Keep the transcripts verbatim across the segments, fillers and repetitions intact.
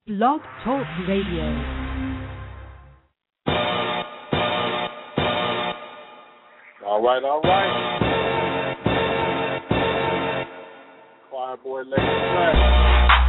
Blog Talk Radio. All right, all right. Choir boy, ladies and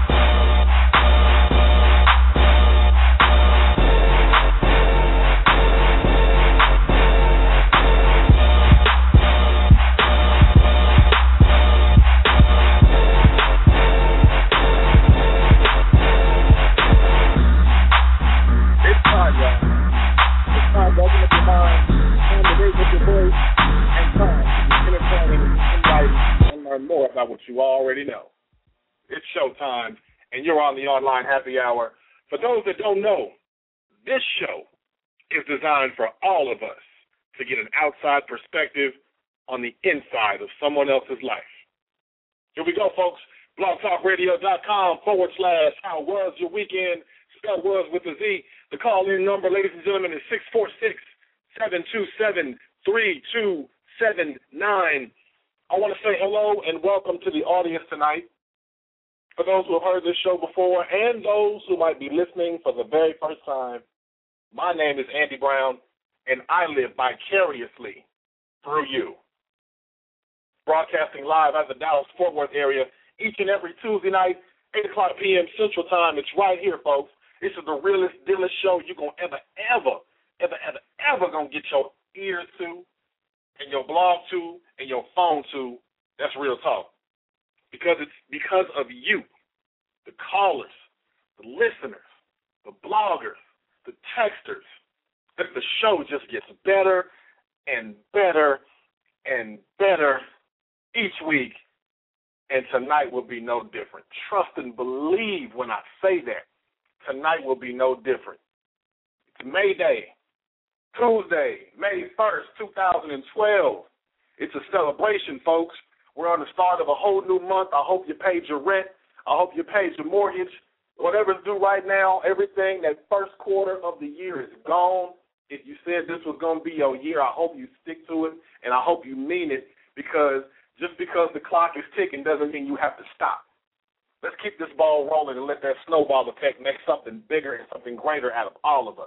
more about what you already know. It's showtime, and you're on the online happy hour. For those that don't know, this show is designed for all of us to get an outside perspective on the inside of someone else's life. Here we go, folks. blogtalkradio.com forward slash how was your weekend? Spell was with a Z. The call-in number, ladies and gentlemen, is six four six, seven two seven, three two seven nine. I want to say hello and welcome to the audience tonight. For those who have heard this show before and those who might be listening for the very first time, my name is Andy Brown, and I live vicariously through you. Broadcasting live out of the Dallas-Fort Worth area each and every Tuesday night, eight o'clock p.m. Central Time. It's right here, folks. This is the realest, dealest show you're going to ever, ever, ever, ever, ever going to get your ears to, and your blog to, and your phone to. That's real talk. Because it's because of you, the callers, the listeners, the bloggers, the texters, that the show just gets better and better and better each week. And tonight will be no different. Trust and believe when I say that. Tonight will be no different. It's May Day. Tuesday, May first, two thousand twelve. It's a celebration, folks. We're on the start of a whole new month. I hope you paid your rent. I hope you paid your mortgage. Whatever's due right now, everything, that first quarter of the year is gone. If you said this was going to be your year, I hope you stick to it, and I hope you mean it, because just because the clock is ticking doesn't mean you have to stop. Let's keep this ball rolling and let that snowball effect make something bigger and something greater out of all of us.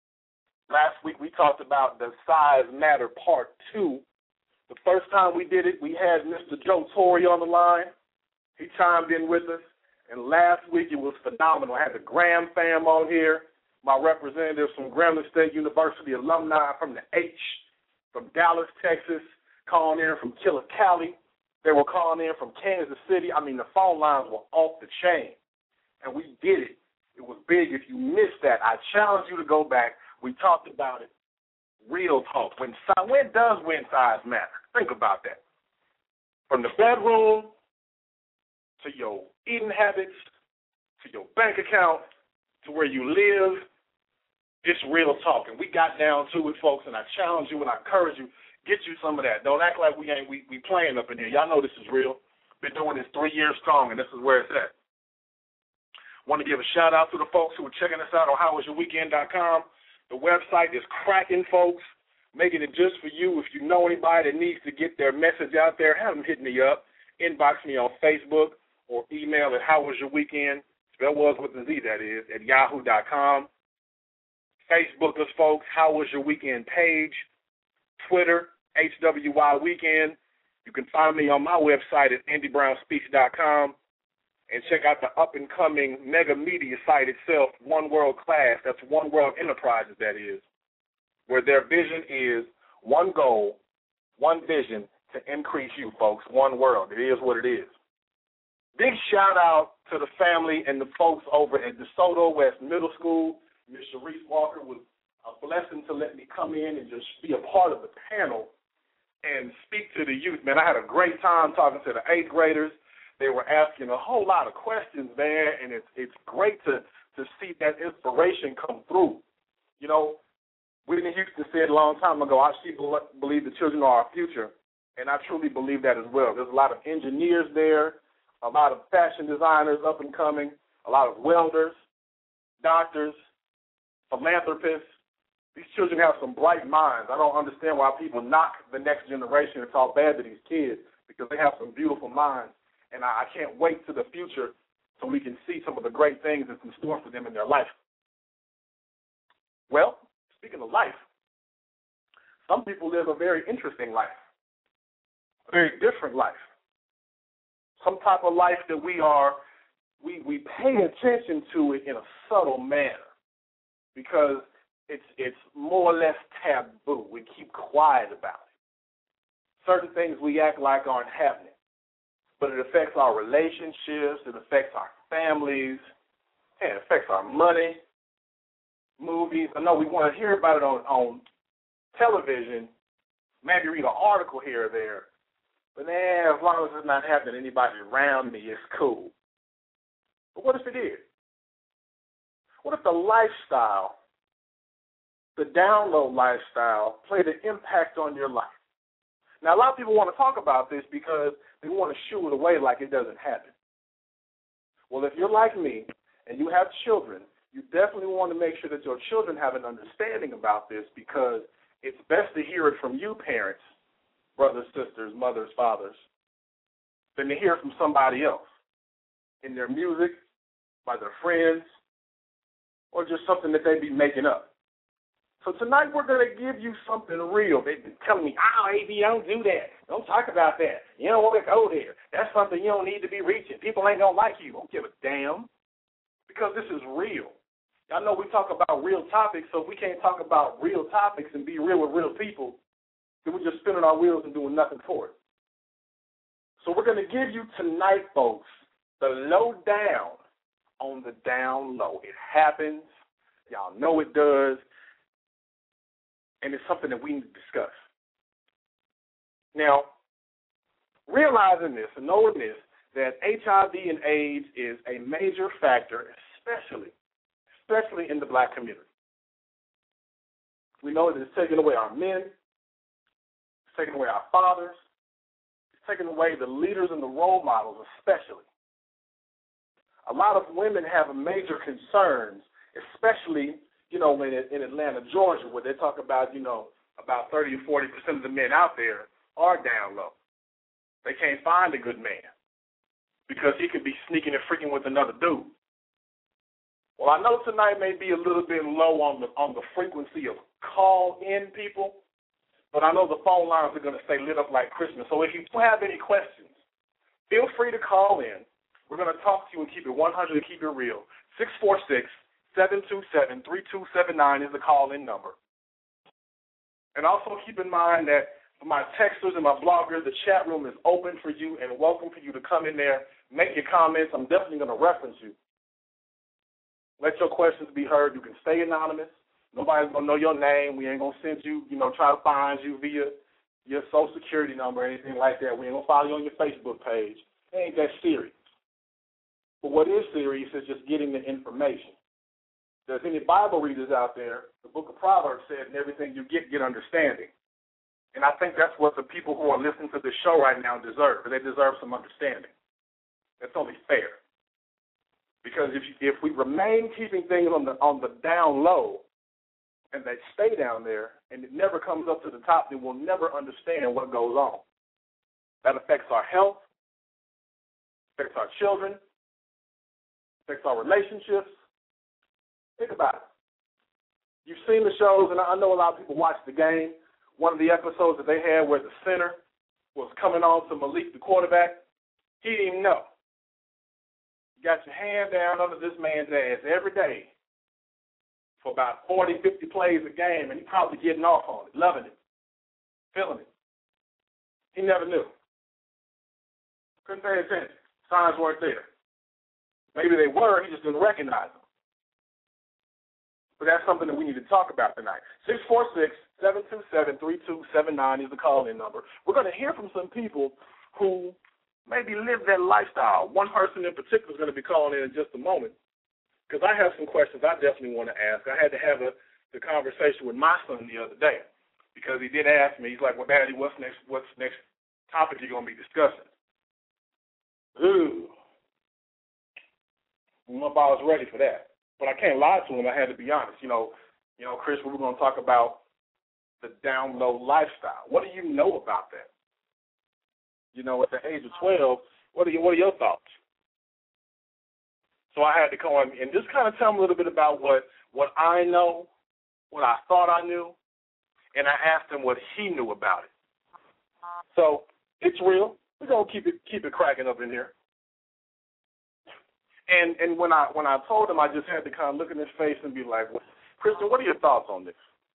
Last week we talked about the Size Matter Part two. The first time we did it, we had Mister Joe Torrey on the line. He chimed in with us. And last week it was phenomenal. I had the Graham fam on here, my representatives from Grambling State University, alumni from the H, from Dallas, Texas, calling in from Killer Cali. They were calling in from Kansas City. I mean, the phone lines were off the chain. And we did it. It was big. If you missed that, I challenge you to go back. We talked about it. Real talk. When when does when size matter? Think about that. From the bedroom to your eating habits to your bank account to where you live, it's real talk. And we got down to it, folks, and I challenge you and I encourage you, get you some of that. Don't act like we ain't we, we playing up in here. Y'all know this is real. Been doing this three years strong, and this is where it's at. Want to give a shout-out to the folks who are checking us out on how was your weekend dot com. The website is cracking, folks, making it just for you. If you know anybody that needs to get their message out there, have them hit me up. Inbox me on Facebook or email at howwasyourweekend, spell was with a Z, that is, at yahoo dot com. Facebook us, folks, How Was Your Weekend page. Twitter, H W Y Weekend. You can find me on my website at andy brown speech dot com. And check out the up-and-coming mega media site itself, One World Class. That's One World Enterprises, that is, where their vision is one goal, one vision to increase you, folks, one world. It is what it is. Big shout-out to the family and the folks over at DeSoto West Middle School. Miz Sharice Walker was a blessing to let me come in and just be a part of the panel and speak to the youth. Man, I had a great time talking to the eighth graders. They were asking a whole lot of questions, man, and it's it's great to, to see that inspiration come through. You know, Whitney Houston said a long time ago, I she believe the children are our future, and I truly believe that as well. There's a lot of engineers there, a lot of fashion designers up and coming, a lot of welders, doctors, philanthropists. These children have some bright minds. I don't understand why people knock the next generation and talk bad to these kids, because they have some beautiful minds. And I, I can't wait to the future so we can see some of the great things that's in store for them in their life. Well, speaking of life, some people live a very interesting life, a very different life, some type of life that we are, we, we pay attention to it in a subtle manner because it's, it's more or less taboo. We keep quiet about it. Certain things we act like aren't happening, but it affects our relationships, it affects our families, and it affects our money, movies. I know we want to hear about it on, on television, maybe read an article here or there, but eh, as long as it's not happening to anybody around me, it's cool. But what if it is? What if the lifestyle, the down low lifestyle, played an impact on your life? Now, a lot of people want to talk about this because they want to shoo it away like it doesn't happen. Well, if you're like me and you have children, you definitely want to make sure that your children have an understanding about this because it's best to hear it from you parents, brothers, sisters, mothers, fathers, than to hear it from somebody else in their music, by their friends, or just something that they be making up. So tonight we're going to give you something real. They've been telling me, oh, A B, don't do that. Don't talk about that. You don't want to go there. That's something you don't need to be reaching. People ain't going to like you. Don't give a damn because this is real. I know we talk about real topics, so if we can't talk about real topics and be real with real people, then we're just spinning our wheels and doing nothing for it. So we're going to give you tonight, folks, the lowdown on the down low. It happens. Y'all know it does. And it's something that we need to discuss. Now, realizing this and knowing this, that H I V and AIDS is a major factor, especially, especially in the black community. We know that it's taking away our men, it's taking away our fathers, it's taking away the leaders and the role models, especially. A lot of women have major concerns, especially you know, in, in Atlanta, Georgia, where they talk about, you know, about thirty or forty percent of the men out there are down low. They can't find a good man because he could be sneaking and freaking with another dude. Well, I know tonight may be a little bit low on the on the frequency of call-in people, but I know the phone lines are going to stay lit up like Christmas. So if you have any questions, feel free to call in. We're going to talk to you and keep it one hundred and keep it real. six four six, seven two seven, three two seven nine is the call-in number. And also keep in mind that for my texters and my bloggers, the chat room is open for you and welcome for you to come in there, make your comments. I'm definitely going to reference you. Let your questions be heard. You can stay anonymous. Nobody's going to know your name. We ain't going to send you, you know, try to find you via your social security number or anything like that. We ain't going to follow you on your Facebook page. It ain't that serious. But what is serious is just getting the information. There's any Bible readers out there, the book of Proverbs said, in everything you get, get understanding. And I think that's what the people who are listening to this show right now deserve. They deserve some understanding. That's only fair. Because if you, if we remain keeping things on the on the down low and they stay down there and it never comes up to the top, then we'll never understand what goes on. That affects our health, affects our children, affects our relationships. Think about it. You've seen the shows, and I know a lot of people watch the game. One of the episodes that they had where the center was coming on to Malik, the quarterback, he didn't even know. You got your hand down under this man's ass every day for about forty, fifty plays a game, and he's probably getting off on it, loving it, feeling it. He never knew. Couldn't pay attention. Signs weren't there. Maybe they were, he just didn't recognize them. But that's something that we need to talk about tonight. six four six, seven two seven, three two seven nine is the call-in number. We're going to hear from some people who maybe live that lifestyle. One person in particular is going to be calling in in just a moment because I have some questions I definitely want to ask. I had to have a, the conversation with my son the other day because he did ask me. He's like, well, Daddy, what's next, what's next topic you're going to be discussing? Ooh. I don't know if I was ready for that. But I can't lie to him. I had to be honest. You know, you know, Chris, we were going to talk about the down low lifestyle. What do you know about that? You know, at the age of twelve, what are you, what are your thoughts? So I had to come on and just kind of tell him a little bit about what, what I know, what I thought I knew, and I asked him what he knew about it. So it's real. We're gonna keep it keep it cracking up in here. And and when I when I told him, I just had to kind of look in his face and be like, well, Christian, what are your thoughts on this?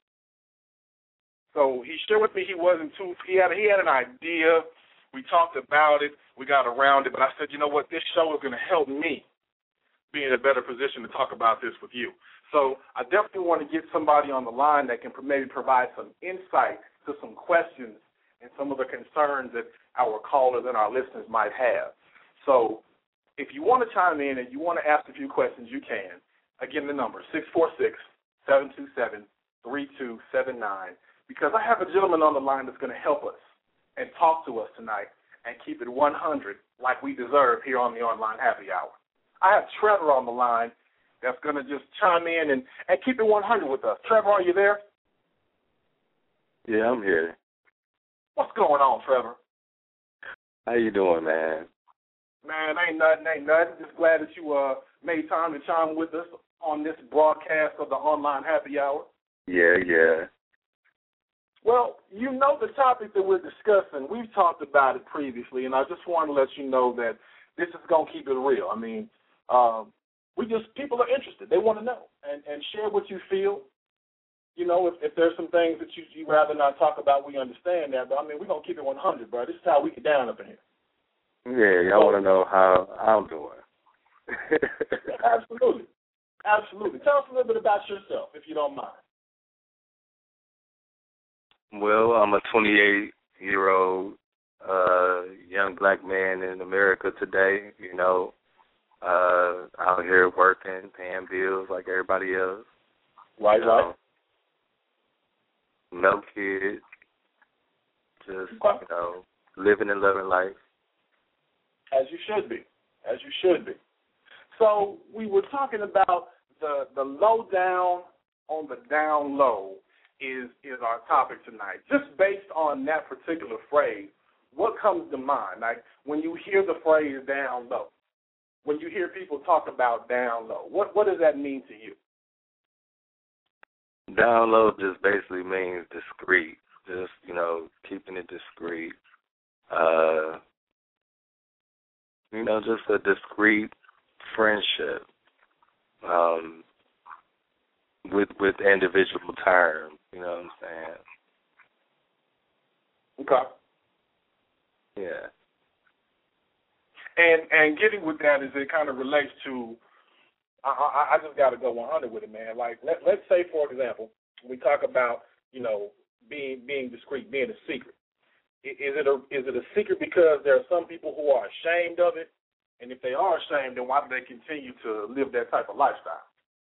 So he shared with me he wasn't too he had he had an idea. We talked about it. We got around it. But I said, you know what? This show is going to help me be in a better position to talk about this with you. So I definitely want to get somebody on the line that can maybe provide some insight to some questions and some of the concerns that our callers and our listeners might have. So if you want to chime in and you want to ask a few questions, you can. Again, the number, six four six, seven two seven, three two seven nine, because I have a gentleman on the line that's going to help us and talk to us tonight and keep it one hundred like we deserve here on the Online Happy Hour. I have Trevor on the line that's going to just chime in and, and keep it one hundred with us. Trevor, are you there? Yeah, I'm here. What's going on, Trevor? How you doing, man? Man, ain't nothing, ain't nothing. Just glad that you uh, made time to chime with us on this broadcast of the Online Happy Hour. Yeah, yeah. Well, you know the topic that we're discussing. We've talked about it previously, and I just want to let you know that this is going to keep it real. I mean, um, we just, people are interested. They want to know and, and share what you feel. You know, if, if there's some things that you, you'd rather not talk about, we understand that. But, I mean, we're going to keep it one hundred, bro. This is how we get down up in here. Yeah, y'all want to know how I'm doing. Absolutely. Absolutely. Tell us a little bit about yourself, if you don't mind. Well, I'm a twenty-eight-year-old uh, young black man in America today, you know, uh, out here working, paying bills like everybody else. Right, you right. know, no kids, just, okay. you know, living and loving life. As you should be. As you should be. So we were talking about the, the low down on the down low is is our topic tonight. Just based on that particular phrase, what comes to mind? Like when you hear the phrase down low, when you hear people talk about down low, what, what does that mean to you? Down low just basically means discreet, just, you know, keeping it discreet. Uh, you know, just a discreet friendship um, with with individual terms, you know what I'm saying? Okay. Yeah. And and getting with that is it kind of relates to, I, I, I just got to go one hundred with it, man. Like, let, let's say, for example, we talk about, you know, being being discreet, being a secret. Is it a is it a secret because there are some people who are ashamed of it? And if they are ashamed, then why do they continue to live that type of lifestyle?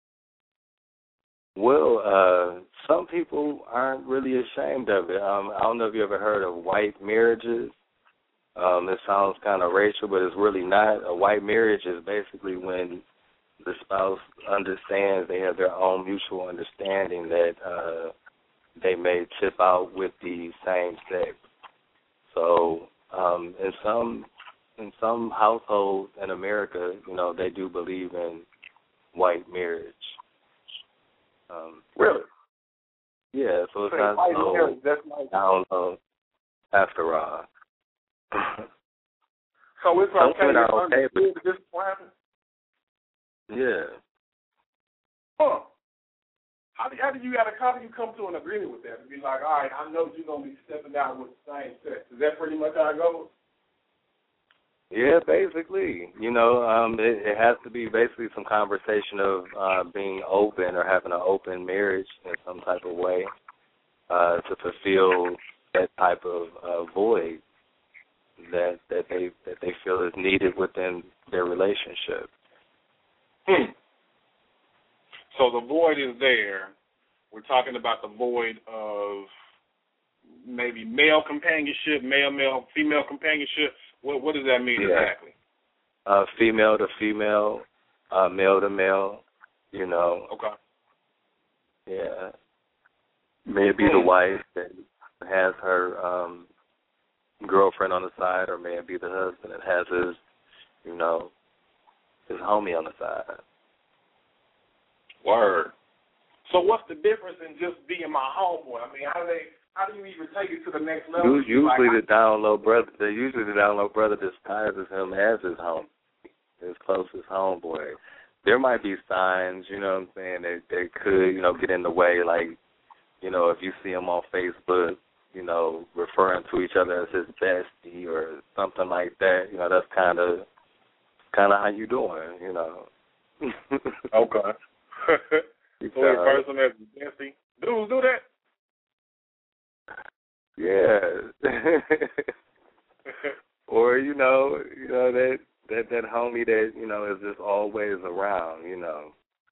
Well, uh, some people aren't really ashamed of it. Um, I don't know if you ever heard of white marriages. Um, it sounds kind of racial, but it's really not. A white marriage is basically when the spouse understands, they have their own mutual understanding that uh, they may tip out with the same sex. So um, in some in some households in America, you know, they do believe in white marriage. Um, really? Yeah, so it's so not white so marriage, that's like, down low after all. So it's okay, women it's are okay, understood that this is what happened? Yeah. Huh. How do, how do you gotta, how do you come to an agreement with that? To be like, all right, I know you're gonna be stepping out with the same sex. Is that pretty much how it goes? Yeah, basically. You know, um, it, it has to be basically some conversation of uh, being open or having an open marriage in some type of way uh, to fulfill that type of uh, void that that they that they feel is needed within their relationship. Hmm. So the void is there. We're talking about the void of maybe male companionship, male, male, female companionship. What what does that mean yeah. exactly? Uh, female to female, uh, male to male, you know. Okay. Yeah. Maybe the wife that has her um, girlfriend on the side, or maybe the husband that has his, you know, his homie on the side. Word. So what's the difference in just being my homeboy? I mean, how do they? How do you even take it to the next level? Usually, like, the down low brother, the usually the down low brother despises him as his home, his closest homeboy. There might be signs, you know what I'm saying, that that could, you know, get in the way. Like, you know, if you see him on Facebook, you know, referring to each other as his bestie or something like that, you know, that's kind of kind of how you doing, you know. Okay. So refer to him as his bestie. Dudes do that. Yeah. Or, you know, you know, that, that that homie that, you know, is just always around, you know.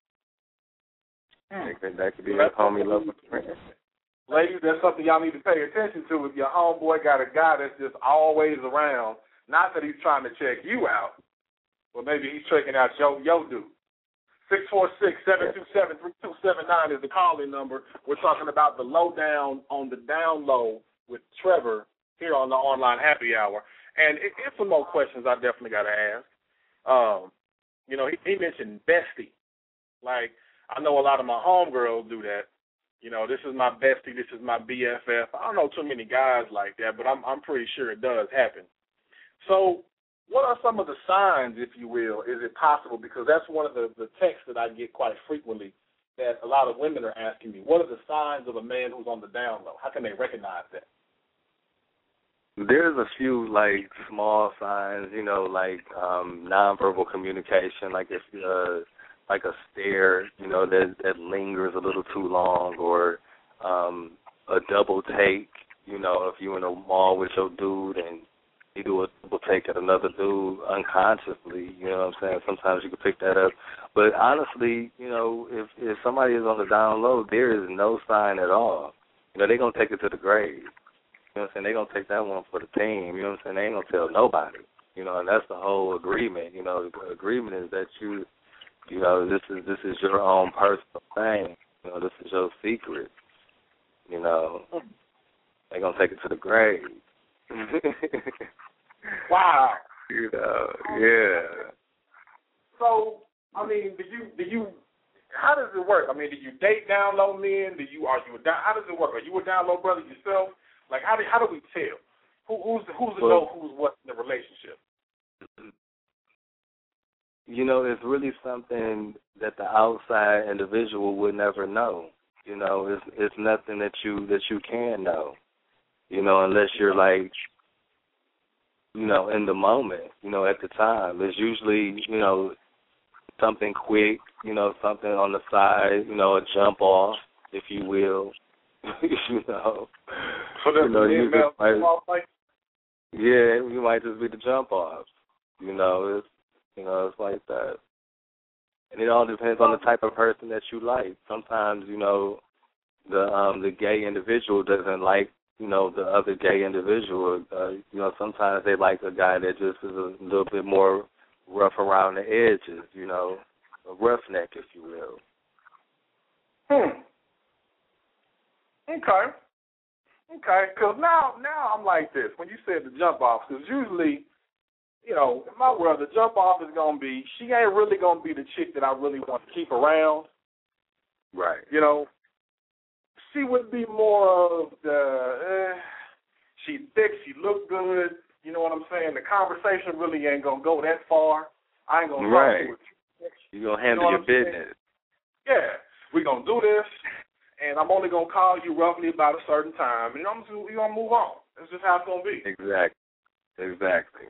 Mm. That could, that could be well, a homie love friend. Ladies, that's something y'all need to pay attention to. If your homeboy got a guy that's just always around, not that he's trying to check you out, but maybe he's checking out your, your dude. six four six, seven two seven, three two seven nine is the calling number. We're talking about the lowdown on the down low with Trevor here on the Online Happy Hour. And it, it's some more questions I definitely got to ask. Um, you know, he, he mentioned bestie. Like, I know a lot of my homegirls do that. You know, this is my bestie, this is my B F F. I don't know too many guys like that, but I'm I'm pretty sure it does happen. So what are some of the signs, if you will? Is it possible? Because that's one of the, the texts that I get quite frequently that a lot of women are asking me. What are the signs of a man who's on the down low? How can they recognize that? There's a few, like, small signs, you know, like um, nonverbal communication, like if uh, like a stare, you know, that, that lingers a little too long, or um, a double take, you know, if you're in a mall with your dude and you do a double take at another dude unconsciously, you know what I'm saying? Sometimes you can pick that up. But honestly, you know, if, if somebody is on the down low, there is no sign at all. You know, they're going to take it to the grave. You know what I'm saying? They're going to take that one for the team. You know what I'm saying? They ain't going to tell nobody. You know, and that's the whole agreement. You know, the agreement is that you, you know, this is this is your own personal thing. You know, this is your secret. You know, they're going to take it to the grave. Wow. You know, yeah. So, I mean, do you do you? How does it work? I mean, do you date down low men? Do you are you a down? How does it work? Are you a down low brother yourself? Like, how do how do we tell? Who, who's the, who's the well, know who's what in the relationship? You know, it's really something that the outside individual would never know. You know, it's it's nothing that you that you can know. You know, unless you're like, you know, in the moment. You know, at the time, it's usually, you know, something quick. You know, something on the side. You know, a jump off, if you will. you know, So you know, you email just might, like? yeah, you might just be the jump off. You know, it's you know, it's like that. And it all depends on the type of person that you like. Sometimes, you know, the um the gay individual doesn't like, you know, the other gay individual. Uh, you know, sometimes they like a guy that just is a little bit more rough around the edges, you know, a roughneck, if you will. Hmm. Okay. Okay. Because now, now I'm like this. When you said the jump off, because usually, you know, in my world, the jump off is going to be, she ain't really going to be the chick that I really want to keep around. Right. You know, she would be more of the, eh, she's thick, she look good, you know what I'm saying? The conversation really ain't going to go that far. I ain't going to talk to her. You're going to handle you know your business. Saying? Yeah. We're going to do this, and I'm only going to call you roughly about a certain time, and I'm just, we're going to move on. That's just how it's going to be. Exactly. Exactly.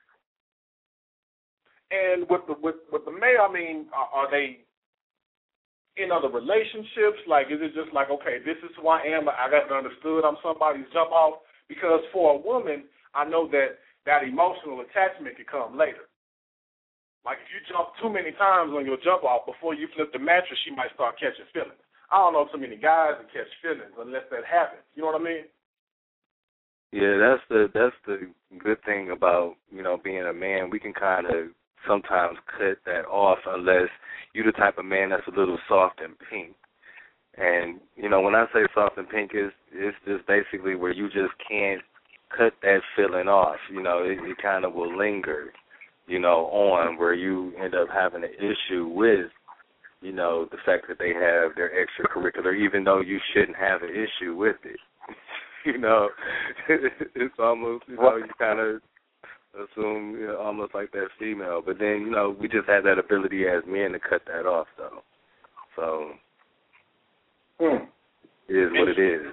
And with the with, with the male, I mean, are, are they in other relationships? Like, is it just like, okay, this is who I am, I got understood, I'm somebody's jump off? Because for a woman, I know that that emotional attachment can come later. Like, if you jump too many times on your jump off before you flip the mattress, she might start catching feelings. I don't know too many guys that catch feelings unless that happens. You know what I mean? Yeah, that's the that's the good thing about, you know, being a man. We can kind of sometimes cut that off unless you're the type of man that's a little soft and pink. And, you know, when I say soft and pink, it's, it's just basically where you just can't cut that feeling off. You know, it, it kind of will linger. you know, on where you end up having an issue with, you know, the fact that they have their extracurricular, even though you shouldn't have an issue with it. You know, it's almost, you know, you kind of assume, you know, almost like that female. But then, you know, we just have that ability as men to cut that off, though. So, hmm. it is what it is.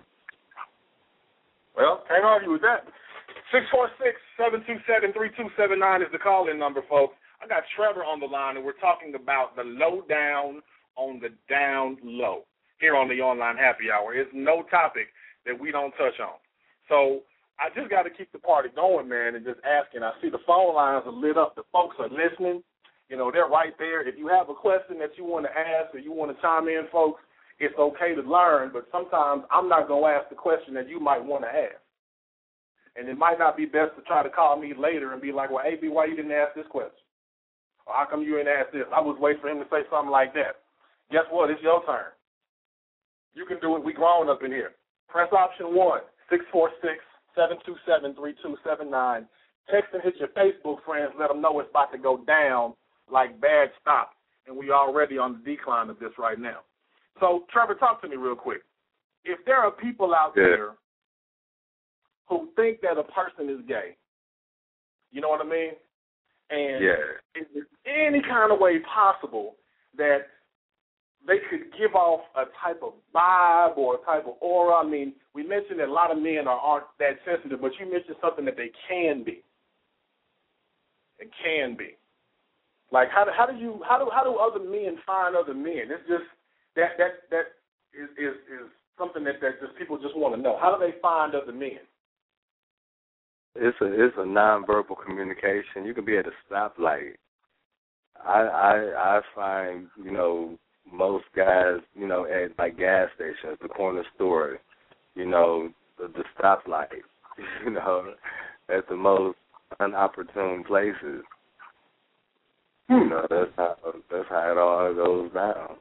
Well, can't argue with that. six four six, seven two seven, three two seven nine is the call-in number, folks. I got Trevor on the line, and we're talking about the lowdown on the down low here on the Online Happy Hour. It's no topic that we don't touch on. So I just got to keep the party going, man, and just asking. I see the phone lines are lit up. The folks are listening. You know, they're right there. If you have a question that you want to ask or you want to chime in, folks, it's okay to learn, but sometimes I'm not going to ask the question that you might want to ask. And it might not be best to try to call me later and be like, well, A B, why you didn't ask this question? Or how come you didn't ask this? I was waiting for him to say something like that. Guess what? It's your turn. You can do it. We grown up in here. Press option one, six four six, seven two seven, three two seven nine. Text and hit your Facebook friends. Let them know it's about to go down like bad stop. And we already on the decline of this right now. So, Trevor, talk to me real quick. If there are people out yeah. there who think that a person is gay, you know what I mean? And yeah. is there any kind of way possible that they could give off a type of vibe or a type of aura? I mean, we mentioned that a lot of men are, aren't that sensitive, but you mentioned something that they can be. It can be. Like, how do, how do you how do how do other men find other men? It's just that that that is is, is something that, that just people just want to know. How do they find other men? It's a it's a nonverbal communication. You can be at a stoplight. I I I find, you know, most guys, you know, at like gas stations, the corner store, you know, the, the stoplight, you know, at the most unopportune places. Hmm. You know, that's how that's how it all goes down.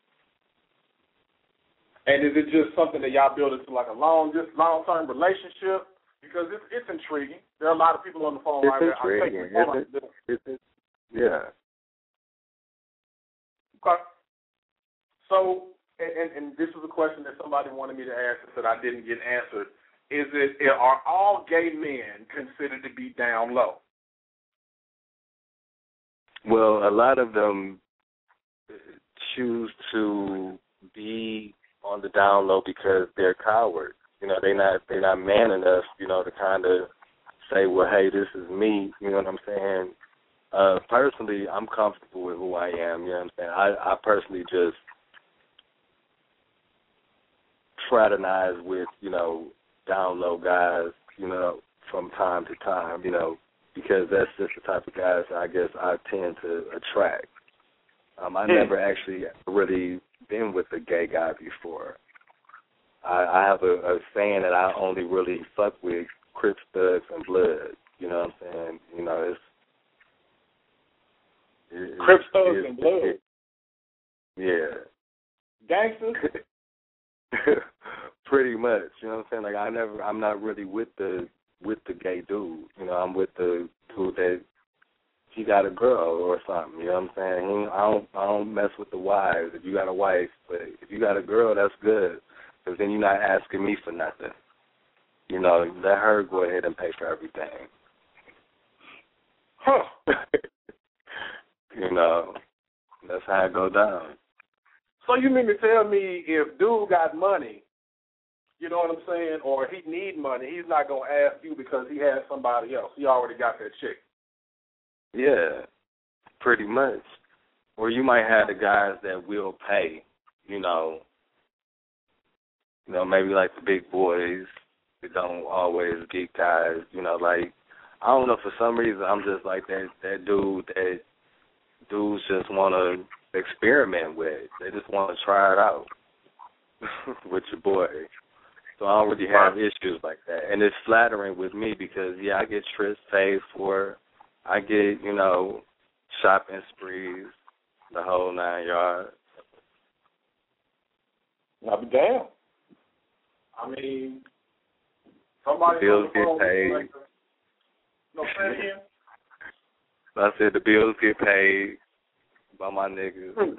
And is it just something that y'all build into like a long, just long term relationship? Because it's it's intriguing. There are a lot of people on the phone it's right now. Intriguing. It's, it's, it's, it's, yeah. Okay. So, and, and, and this is a question that somebody wanted me to ask that I didn't get answered. Is it, are all gay men considered to be down low? Well, a lot of them choose to be on the down low because they're cowards. You know, they're not they're not man enough, you know, to kind of say, well, hey, this is me. You know what I'm saying? Uh, personally, I'm comfortable with who I am. You know what I'm saying? I, I personally just fraternize with, you know, down low guys, you know, from time to time, you know, because that's just the type of guys I guess I tend to attract. Um, I never actually really been with a gay guy before. I, I have a, a saying that I only really fuck with Crips, Thugs, and Bloods. You know what I'm saying? You know, it's it, Crips, Thugs, and Bloods. Yeah. Gangsters. Pretty much. You know what I'm saying? Like I never, I'm not really with the with the gay dude. You know, I'm with the dude that he got a girl or something. You know what I'm saying? He, I don't, I don't mess with the wives. If you got a wife, but if you got a girl, that's good. Because then you're not asking me for nothing. You know, let her go ahead and pay for everything. Huh. You know, that's how it go down. So you mean to tell me if dude got money, you know what I'm saying, or he need money, he's not going to ask you because he has somebody else. He already got that chick. Yeah, pretty much. Or you might have the guys that will pay, you know, you know, maybe like the big boys that don't always get guys, you know, like, I don't know, for some reason I'm just like that, that dude that dudes just want to experiment with. They just want to try it out with your boy. So I don't really have issues like that. And it's flattering with me because, yeah, I get trips paid for. I get, you know, shopping sprees, the whole nine yards. I'll be damned. I mean, somebody bills on the phone get paid. like, no, say it again. I said the bills get paid by my niggas. Hmm.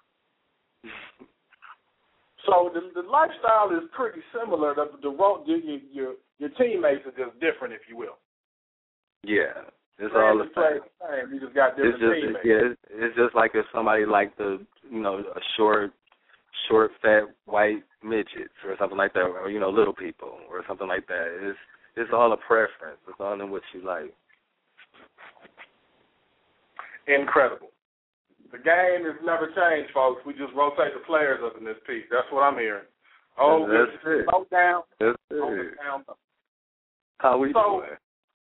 So the, the lifestyle is pretty similar. The, the role, your, your your teammates are just different, if you will. Yeah, it's all the same. the same. You just got different it's just, teammates. Yeah, it's, it's just like if somebody like the, you know, a short, short, fat, white midgets or something like that, or, you know, little people or something like that. It's it's all a preference. It's all in what you like. Incredible. The game has never changed, folks. We just rotate the players up in this piece. That's what I'm hearing. Oh, That's it. Slow down. That's it. Down. How we so, doing?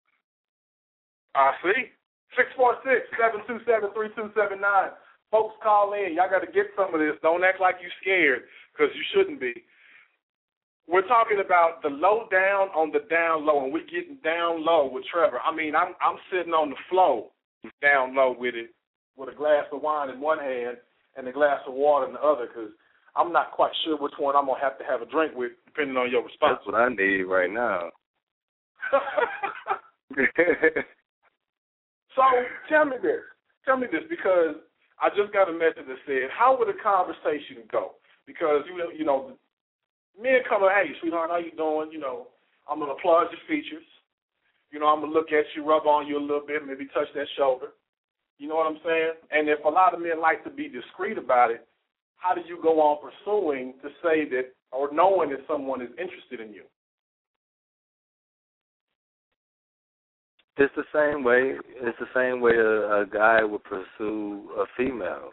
I see. six four six, seven two seven, three two seven nine. Folks, call in. Y'all got to get some of this. Don't act like you're scared, because you shouldn't be. We're talking about the low down on the down low, and we're getting down low with Trevor. I mean, I'm I'm sitting on the floor down low with it, with a glass of wine in one hand and a glass of water in the other, because I'm not quite sure which one I'm going to have to have a drink with, depending on your response. That's what I need right now. So tell me this. Tell me this, because I just got a message that said, how would a conversation go? Because, you know, you know, men come up, hey, sweetheart, how you doing? You know, I'm going to applaud your features. You know, I'm going to look at you, rub on you a little bit, maybe touch that shoulder. You know what I'm saying? And if a lot of men like to be discreet about it, how do you go on pursuing to say that, or knowing that someone is interested in you? It's the same way. It's the same way a, a guy would pursue a female.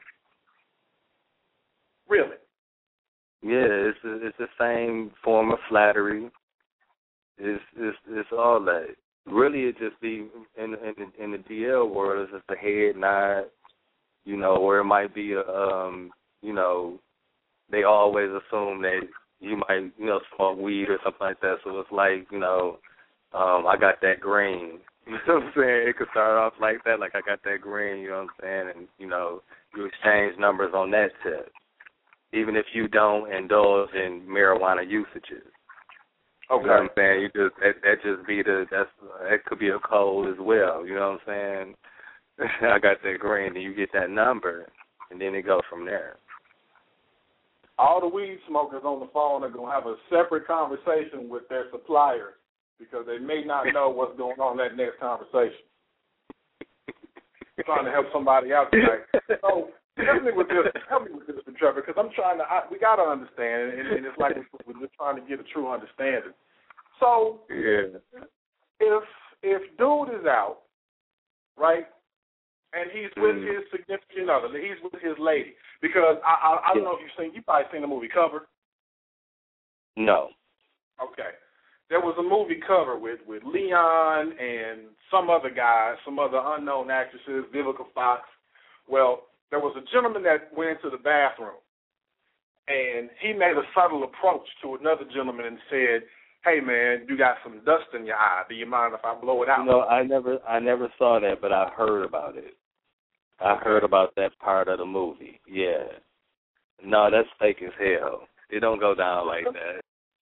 Really? Yeah, it's a, it's the same form of flattery. It's it's it's all that. Really, it just be in in the, in the D L world. It's just a head nod, you know, or it might be a um, you know, they always assume that you might, you know, smoke weed or something like that. So it's like, you know, um, I got that green. You know what I'm saying? It could start off like that, like I got that green, you know what I'm saying? And, you know, you exchange numbers on that tip, even if you don't indulge in marijuana usages. Okay. You know what I'm saying? You just that, that just be the that's that could be a code as well. You know what I'm saying? I got that green, and you get that number, and then it goes from there. All the weed smokers on the phone are gonna have a separate conversation with their suppliers, because they may not know what's going on in that next conversation. I'm trying to help somebody out tonight. So help me with this, help me with this, Trevor, because I'm trying to. I, we got to understand, and, and it's like we're just trying to get a true understanding. So yeah, if if dude is out, right, and he's with mm. his significant other, he's with his lady, because I I, I don't yeah. know if you've seen, you probably seen the movie Cover. No. Okay. There was a movie Cover with, with Leon and some other guys, some other unknown actresses, Vivica Fox. Well, there was a gentleman that went into the bathroom, and he made a subtle approach to another gentleman and said, hey, man, you got some dust in your eye. Do you mind if I blow it out? No, I never I never saw that, but I heard about it. I heard about that part of the movie, yeah. No, that's fake as hell. It don't go down like that.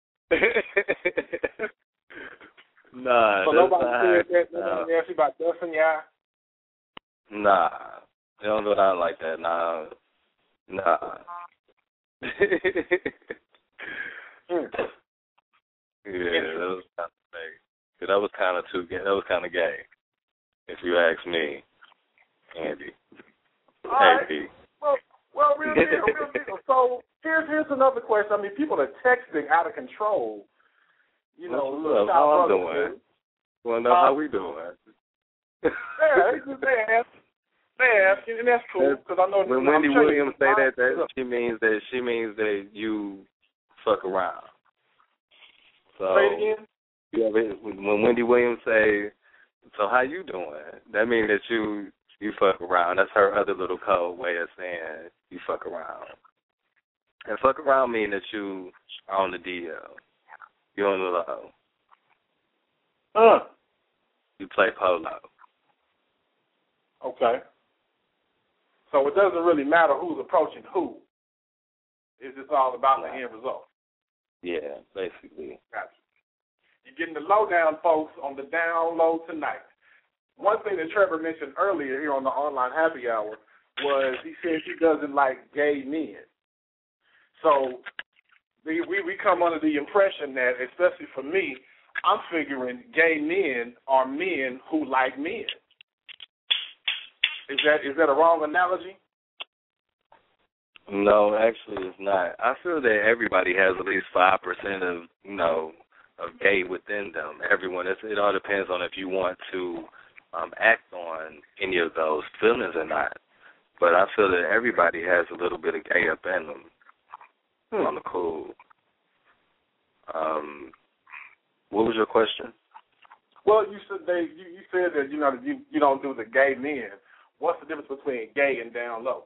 nah, so that's nobody not, said that. Nobody asked you about dust in your eye? Nah, it don't go down like that. Nah, nah. mm. Yeah, that was kind of fake. That was kind of too gay. That was kind of gay, if you ask me, Andy. All hey, right. P. Well, well, real deal, real deal. So here's here's another question. I mean, people are texting out of control. You know, What's little up? How I'm brother, doing? You want to know uh, how we doing? yeah, it's just they ask, they ask, and that's cool because I know. When you know, Wendy sure Williams you, say that, that she means that she means that you fuck around. So, say it again. Yeah, when Wendy Williams say, "So how you doing?" That means that you you fuck around. That's her other little code way of saying you fuck around. And fuck around mean that you are on the D L. You're on the low. Uh. You play polo. Okay. So it doesn't really matter who's approaching who. It's just all about the end result. Yeah, basically. Gotcha. You're getting the lowdown, folks, on the down low tonight. one thing that Trevor mentioned earlier here on the online happy hour was he said he doesn't like gay men. So we, we, we come under the impression that, especially for me, I'm figuring gay men are men who like men. Is that is that a wrong analogy? No, actually it's not. I feel that everybody has at least five percent of, you know, of gay within them. Everyone, it's, it all depends on if you want to um, act on any of those feelings or not. But I feel that everybody has a little bit of gay up in them. Hmm. On the cool. Um, what was your question? Well, you said they you, you said that you know you you don't do the gay men. What's the difference between gay and down low?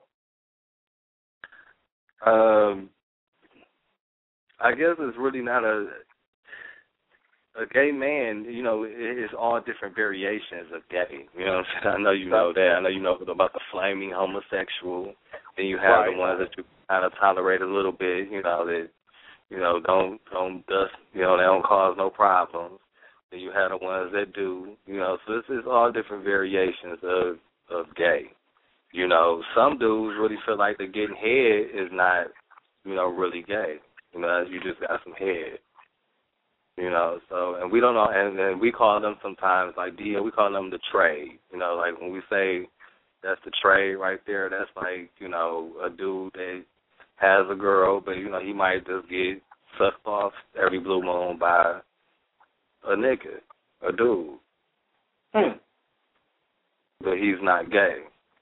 Um, I guess it's really not a a gay man. You know, it's all different variations of gay. You know what I'm saying? I know you know that. I know you know about the flaming homosexual. Then you have right. the ones that you kind of tolerate a little bit. You know that you know don't don't dust. You know they don't cause no problems. Then you have the ones that do. You know, so this is all different variations of of gay. You know, some dudes really feel like the getting head is not, you know, really gay. You know, you just got some head. You know, so, and we don't know, and, and we call them sometimes, like, D, we call them the trade. You know, like when we say that's the trade right there, that's like, you know, a dude that has a girl, but, you know, he might just get sucked off every blue moon by a nigga, a dude. Hmm. But he's not gay.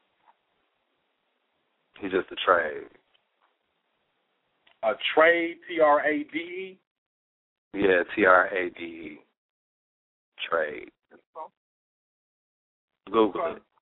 He's just a trade. A trade, T R A D E? Yeah, T R A D E. Trade. Google it.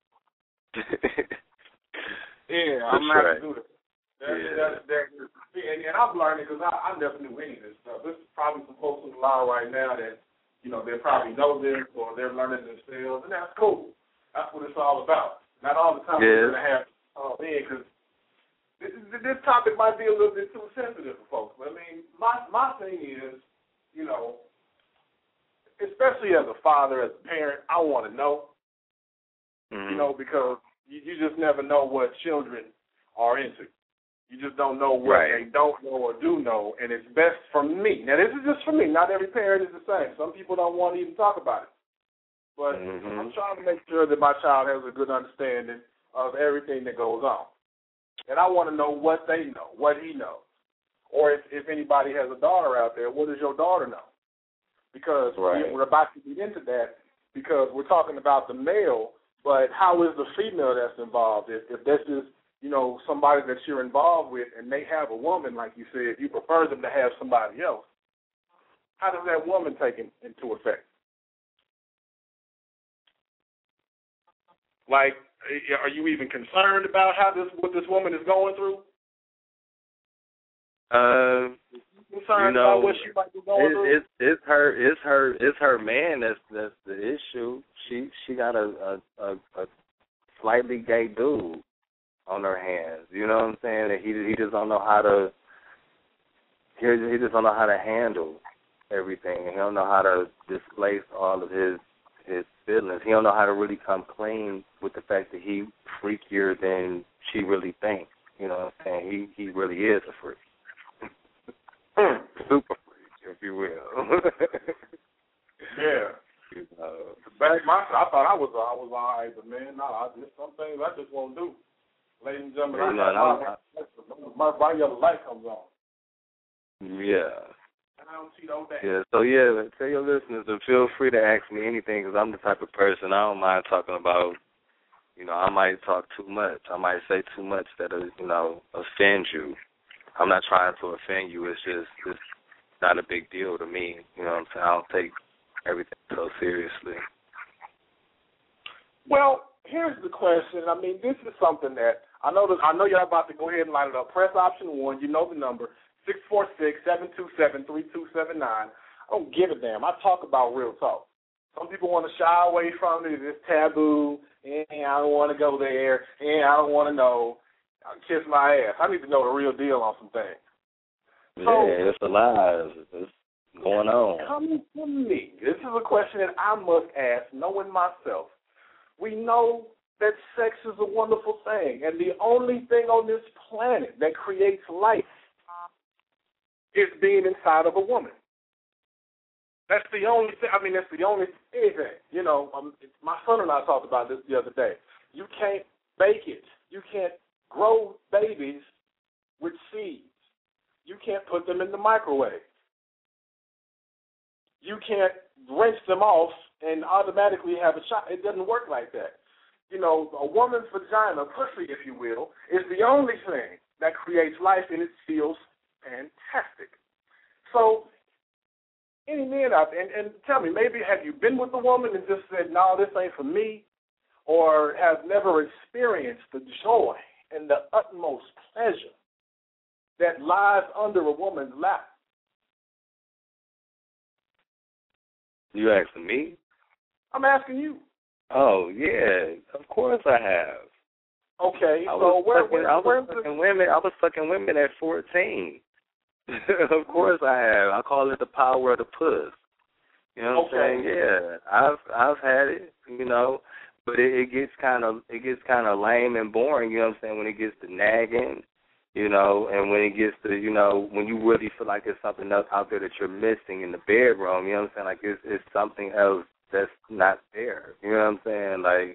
Yeah, I'm not going to do it. That's, yeah. that's, that's, and, and I'm learning because I, I never knew any of this stuff. There's probably some folks on the line right now that, you know, they probably know this or they're learning themselves, and that's cool. That's what it's all about. Not all the time yeah. we're going to have uh, in because this, this topic might be a little bit too sensitive for folks. But, I mean, my, my thing is, you know, especially as a father, as a parent, I want to know, mm-hmm. you know, because you, you just never know what children are into. You just don't know what right. they don't know or do know, and it's best for me. Now, this is just for me. Not every parent is the same. Some people don't want to even talk about it. But mm-hmm. I'm trying to make sure that my child has a good understanding of everything that goes on. And I want to know what they know, what he knows. Or if, if anybody has a daughter out there, what does your daughter know? Because right. we're about to get into that because we're talking about the male, but how is the female that's involved? If, if this is, you know, somebody that you're involved with and they have a woman, like you said, you prefer them to have somebody else, how does that woman take in, into effect? Like, are you even concerned about how this what this woman is going through? Um, concerned you know, about what she might be going it, through? It's it's her it's her it's her man that's that's the issue. She she got a a, a, a slightly gay dude on her hands. You know what I'm saying? That he he just don't know how to he he just don't know how to handle everything. He don't know how to displace all of his his feelings. He don't know how to really come clean with the fact that he freakier than she really thinks. You know what I'm saying? He he really is a freak. Super freak, if you will. Yeah. You know. Back my I thought I was I was all right, but man, no, I just some things I just won't do. Ladies and gentlemen, yeah, I, no, my, my, my yellow light comes on. Yeah. I don't see no day. Yeah, so yeah, tell your listeners to feel free to ask me anything because I'm the type of person, I don't mind talking about, you know, I might talk too much. I might say too much that'll, you know, offend you. I'm not trying to offend you. It's just, it's not a big deal to me. You know what I'm saying? I don't take everything so seriously. Well, here's the question. I mean, this is something that I know that I know y'all about to go ahead and line it up. Press option one. You know the number. six four six, seven two seven, three two seven nine. I don't give a damn. I talk about real talk. Some people want to shy away from it. It's taboo. And I don't want to go there. And I don't want to know. I'll kiss my ass. I need to know the real deal on some things. Yeah, So, it's a lie. It's going on. Come to me. This is a question that I must ask, knowing myself. We know that sex is a wonderful thing, and the only thing on this planet that creates life is being inside of a woman. That's the only thing. I mean, that's the only anything. You know, um, my son and I talked about this the other day. You can't bake it. You can't grow babies with seeds. You can't put them in the microwave. You can't rinse them off and automatically have a child. It doesn't work like that. You know, a woman's vagina, pussy, if you will, is the only thing that creates life, and it feels fantastic. So, any men out there, and, and tell me, maybe have you been with a woman and just said, no, this ain't for me, or have never experienced the joy and the utmost pleasure that lies under a woman's lap? You asking me? I'm asking you. Oh, yeah, of course I have. Okay, I so was where, fucking, where, I was where's fucking the... women. I was fucking women at fourteen. Of course I have. I call it the power of the puss. You know what okay. I'm saying? Yeah, I've I've had it. You know, but it, it gets kind of it gets kind of lame and boring. You know what I'm saying? When it gets to nagging, you know, and when it gets to, you know, when you really feel like there's something else out there that you're missing in the bedroom. You know what I'm saying? Like it's it's something else that's not there. You know what I'm saying? Like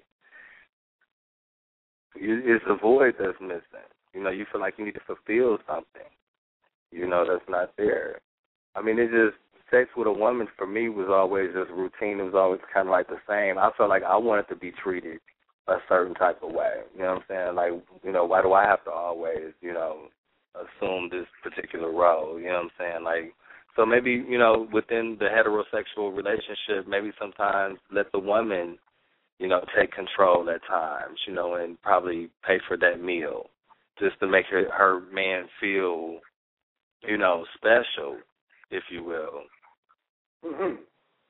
it's a void that's missing. You know, you feel like you need to fulfill something. You know, that's not there. I mean, it just, sex with a woman for me was always just routine. It was always kind of like the same. I felt like I wanted to be treated a certain type of way. You know what I'm saying? Like, you know, why do I have to always, you know, assume this particular role? You know what I'm saying? Like, so maybe, you know, within the heterosexual relationship, maybe sometimes let the woman, you know, take control at times, you know, and probably pay for that meal just to make her, her man feel, you know, special, if you will. Mm-hmm.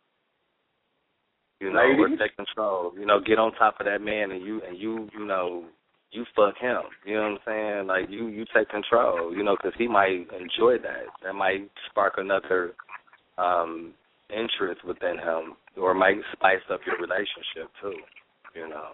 You know, Ladies? or take control. You know, get on top of that man and you, and you, you know, you fuck him. You know what I'm saying? Like, you, you take control, you know, because he might enjoy that. That might spark another um, interest within him, or might spice up your relationship, too, you know.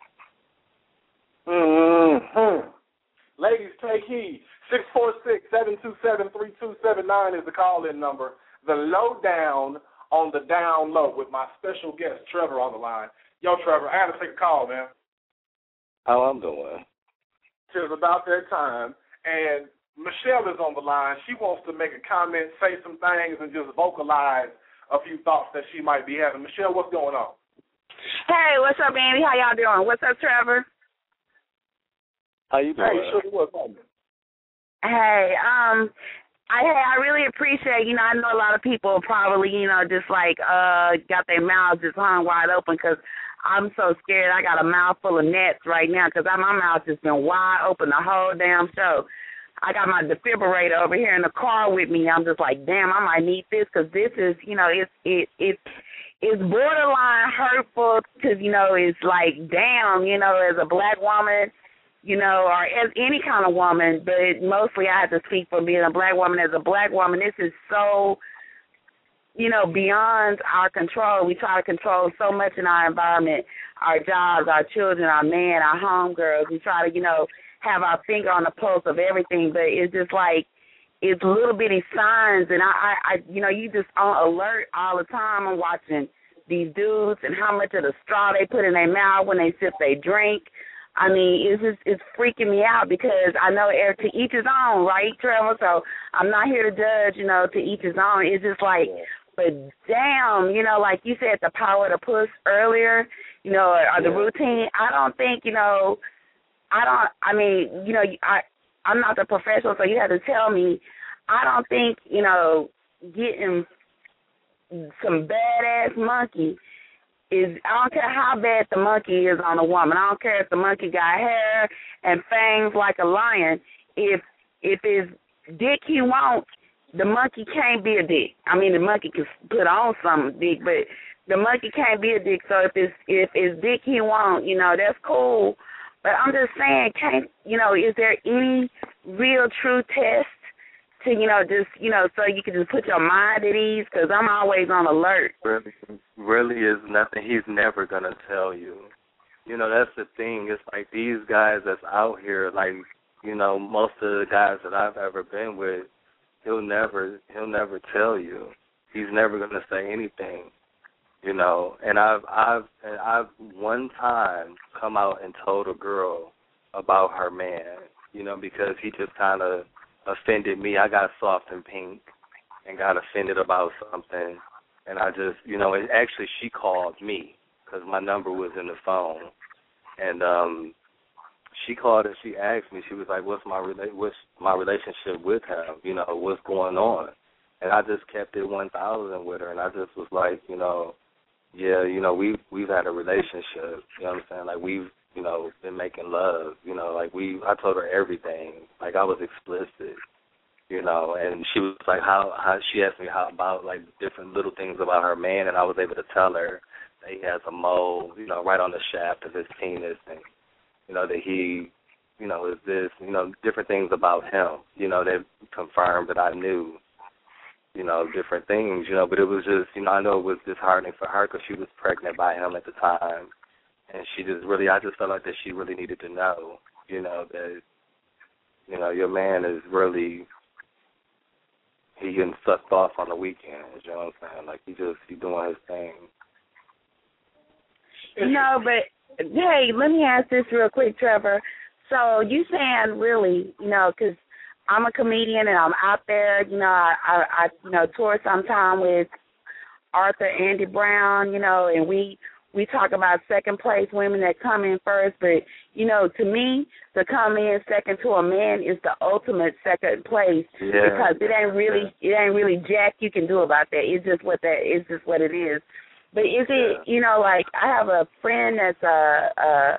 Mm-hmm. Ladies, take heed. six four six, seven two seven, three two seven nine is the call-in number. The lowdown on the down low with my special guest, Trevor, on the line. Yo, Trevor, I got to take a call, man. How I'm doing? It's about that time. And Michelle is on the line. She wants to make a comment, say some things, and just vocalize a few thoughts that she might be having. Michelle, what's going on? Hey, what's up, Andy? How y'all doing? What's up, Trevor? How you doing? Hey, sure, what's happening? Hey, um, I hey, I really appreciate, you know, I know a lot of people probably, you know, just like uh got their mouths just hung wide open because I'm so scared. I got a mouth full of nets right now because my mouth just been wide open the whole damn show. I got my defibrillator over here in the car with me. I'm just like, damn, I might need this because this is, you know, it's it it's it's borderline hurtful because, you know, it's like, damn, you know, as a black woman, you know, or as any kind of woman, but mostly I have to speak for being a black woman. As a black woman, this is so, you know, beyond our control. We try to control so much in our environment, our jobs, our children, our men, our homegirls. We try to, you know, have our finger on the pulse of everything, but it's just like, it's little bitty signs, and I, I, I you know, you just on alert all the time. I'm watching these dudes and how much of the straw they put in their mouth when they sip their drink. I mean, it's just, it's freaking me out because I know to each his own, right, Trevor? So I'm not here to judge, you know, to each his own. It's just like, but damn, you know, like you said, the power to push earlier, you know, or the routine. I don't think, you know, I don't, I mean, you know, I, I'm not the professional, so you have to tell me. I don't think, you know, getting some badass monkey is, I don't care how bad the monkey is on a woman. I don't care if the monkey got hair and fangs like a lion. If if his dick he wants, the monkey can't be a dick. I mean, the monkey can put on some dick, but the monkey can't be a dick. So if it's if it's dick he wants, you know, that's cool. But I'm just saying, can't, you know, is there any real true test to, you know, just, you know, so you can just put your mind at ease? Because I'm always on alert. Really, really is nothing. He's never going to tell you. you know, that's the thing. It's like these guys that's out here, like, you know, most of the guys that I've ever been with, he'll never, he'll never tell you. He's never gonna say anything, you know. And I've, I've, and I've one time come out and told a girl about her man, you know, because he just kind of offended me. I got soft and pink and got offended about something, and I just, you know, and actually she called me because my number was in the phone, and um, she called and she asked me, she was like, what's my rela- what's my relationship with him, you know, what's going on? And I just kept it one thousand with her, and I just was like, you know, yeah, you know, we've, we've had a relationship, you know what I'm saying? Like, we've, you know, been making love, you know, like we, I told her everything. Like, I was explicit, you know, and she was like, how, how, she asked me how about, like, different little things about her man, and I was able to tell her that he has a mole, you know, right on the shaft of his penis, and, you know, that he, you know, is this, you know, different things about him, you know, that confirmed that I knew, you know, different things, you know, but it was just, you know, I know it was disheartening for her because she was pregnant by him at the time, and she just really, I just felt like that she really needed to know, you know, that, you know, your man is really, he getting sucked off on the weekends, you know what I'm saying? Like, he just, he doing his thing. No, but, hey, let me ask this real quick, Trevor. So you saying really, you know, because I'm a comedian and I'm out there, you know, I, I, I you know, tour sometime with Arthur Andy Brown, you know, and we we talk about second place women that come in first, but, you know, to me, to come in second to a man is the ultimate second place yeah. because it ain't really it ain't really jack you can do about that. It's just what that it's just what it is. But is it, you know, like I have a friend that's a, a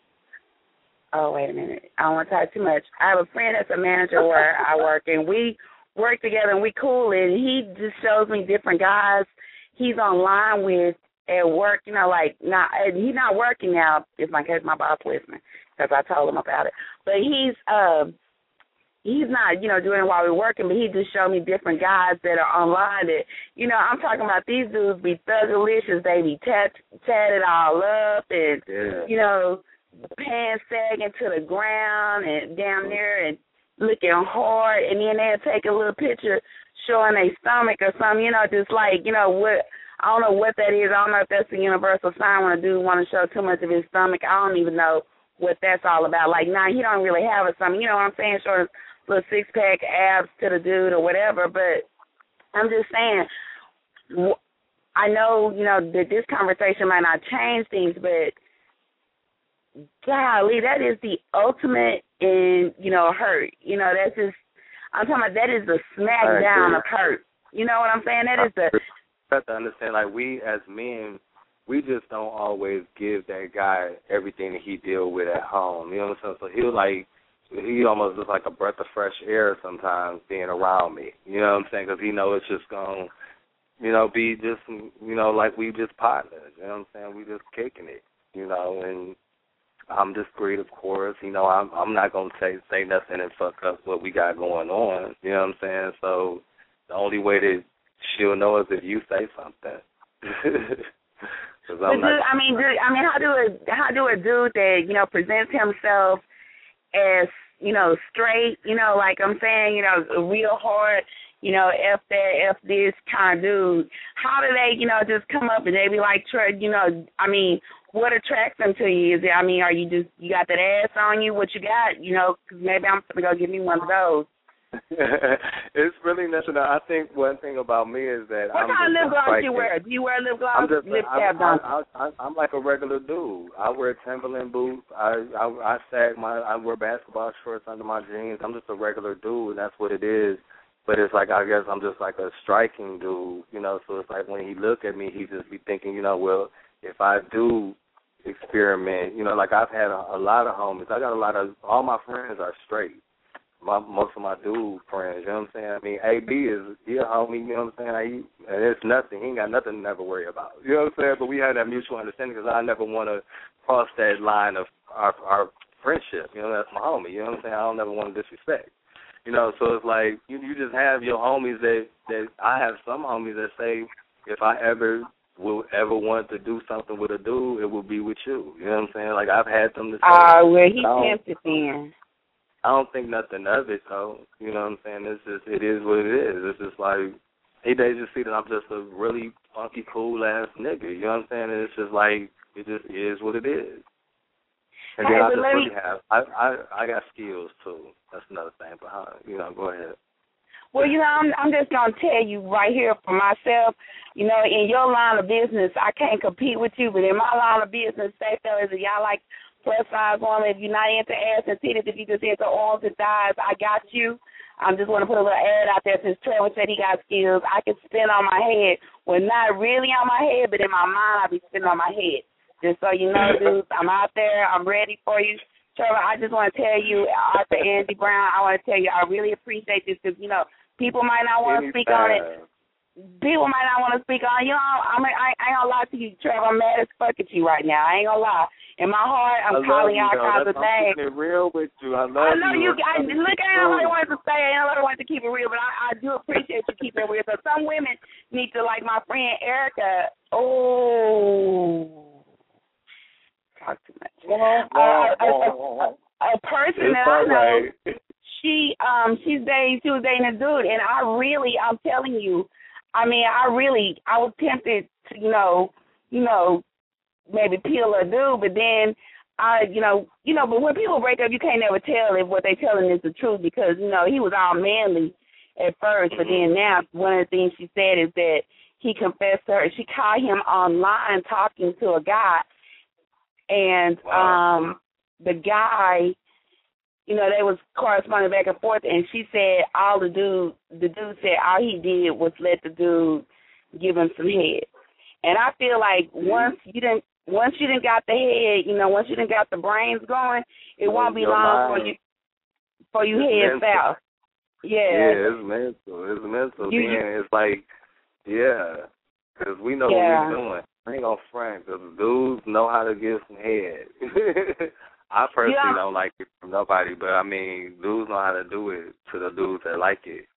oh, wait a minute. I don't want to talk too much. I have a friend that's a manager where I work, and we work together, and we cool, and he just shows me different guys he's online with at work, you know, like, not, he's not working now, if my case my boss listening, because I told him about it. But he's, uh, he's not, you know, doing it while we're working, but he just showed me different guys that are online that, you know, I'm talking about these dudes be thuggalicious, they be tat, tatted all up, and, yeah. you know, pants sagging to the ground and down there and looking hard, and then they'll take a little picture showing their stomach or something, you know, just like, you know, what, I don't know what that is. I don't know if that's a universal sign when a dude want to show too much of his stomach. I don't even know what that's all about. Like, nah, he don't really have a stomach. You know what I'm saying? Show his little six-pack abs to the dude or whatever, but I'm just saying, I know, you know, that this conversation might not change things, but golly, that is the ultimate in, you know, hurt. You know, that's just, I'm talking about that is the smack down of hurt. You know what I'm saying? That is the... You have to understand, like, we as men, we just don't always give that guy everything that he deal with at home. You know what I'm saying? So he'll, like, he almost looks like a breath of fresh air sometimes being around me. You know what I'm saying? Because he knows it's just going to, you know, be just, you know, like we just partners. You know what I'm saying? We just kicking it, you know, and I'm discreet, of course. You know, I'm I'm not going to say, say nothing and fuck up what we got going on. You know what I'm saying? So the only way that she'll know is if you say something. I'm not, I mean, do, I mean, how do a how do a dude that, you know, presents himself as, you know, straight, you know, like I'm saying, you know, real hard, you know, F that, F this kind of dude, how do they, you know, just come up and they be like, you know, I mean, what attracts them to you? Is it, I mean, are you just, you got that ass on you, what you got, you know, because maybe I'm going to go get me one of those. It's really nothing. I think one thing about me is that what I'm kind of lip gloss like, do you wear? Do you wear lip gloss? I'm, just, lip I'm, I'm, I'm, I'm, I'm like a regular dude. I wear Timberland boots. I, I I sag my I wear basketball shorts under my jeans. I'm just a regular dude, and that's what it is. But it's like, I guess I'm just like a striking dude, you know. So it's like when he look at me, he just be thinking, you know, well, if I do experiment, you know, like I've had a, a lot of homies. I got a lot of, all my friends are straight. My, most of my dude friends, you know what I'm saying? I mean, A B is, he a homie, you know what I'm saying? He, and it's nothing. He ain't got nothing to never worry about. You know what I'm saying? But we had that mutual understanding because I never want to cross that line of our, our friendship. You know, that's my homie. You know what I'm saying? I don't never want to disrespect. You know, so it's like you, you just have your homies that, that, I have some homies that say if I ever will ever want to do something with a dude, it will be with you. You know what I'm saying? Like, I've had them to say. Ah, uh, well, he tempted then. I don't think nothing of it, though. You know what I'm saying? It's just, it is what it is. It's just like, he they just see that I'm just a really funky, cool-ass nigga. You know what I'm saying? And it's just like, it just is what it is. And hey, then I just really me... have, I, I I got skills, too. That's another thing. But, you know, go ahead. Well, you know, I'm, I'm just going to tell you right here for myself, you know, in your line of business, I can't compete with you, but in my line of business, say, fellas, if y'all like plus-size woman, if you're not into ass and titties, if you just into arms and thighs, I got you. I just want to put a little ad out there since Trevor said he got skills. I can spin on my head. Well, not really on my head, but in my mind, I'll be spinning on my head. Just so you know, dudes, I'm out there. I'm ready for you. Trevor, I just want to tell you, Arthur Andy Brown, I want to tell you, I really appreciate this because, you know, people might not want to speak on it. People might not want to speak on it. You know, I mean, I, I ain't going to lie to you, Trevor. I'm mad as fuck at you right now. I ain't going to lie. In my heart, I'm calling out kinds of things. I'm keeping it real with you. I love I know you. you. I, look, I ain't nobody wanted to say it. I ain't nobody wanted to keep it real, but I, I do appreciate you keeping it real. So some women need to, like my friend Erica. Oh. Talk too much. Uh, a, a, a person it's that I know, right. she um she's dating she was dating a dude, and I really I'm telling you, I mean I really I was tempted to you know you know maybe peel a dude, but then I you know you know but when people break up, you can't never tell if what they telling is the truth because you know he was all manly at first, but then now one of the things she said is that he confessed to her. She caught him online talking to a guy. And wow. um, the guy, you know, they was corresponding back and forth, and she said all the dude, the dude said all he did was let the dude give him some head. And I feel like once you didn't, once you didn't got the head, you know, once you didn't got the brains going, it won't be long for you for you head south. Yeah. Yeah, it's mental. It's mental. You, then it's like, yeah, because we know yeah. what we're doing. I ain't gonna front because dudes know how to give some head. I personally yeah. don't like it from nobody, but I mean, dudes know how to do it to the dudes that like it.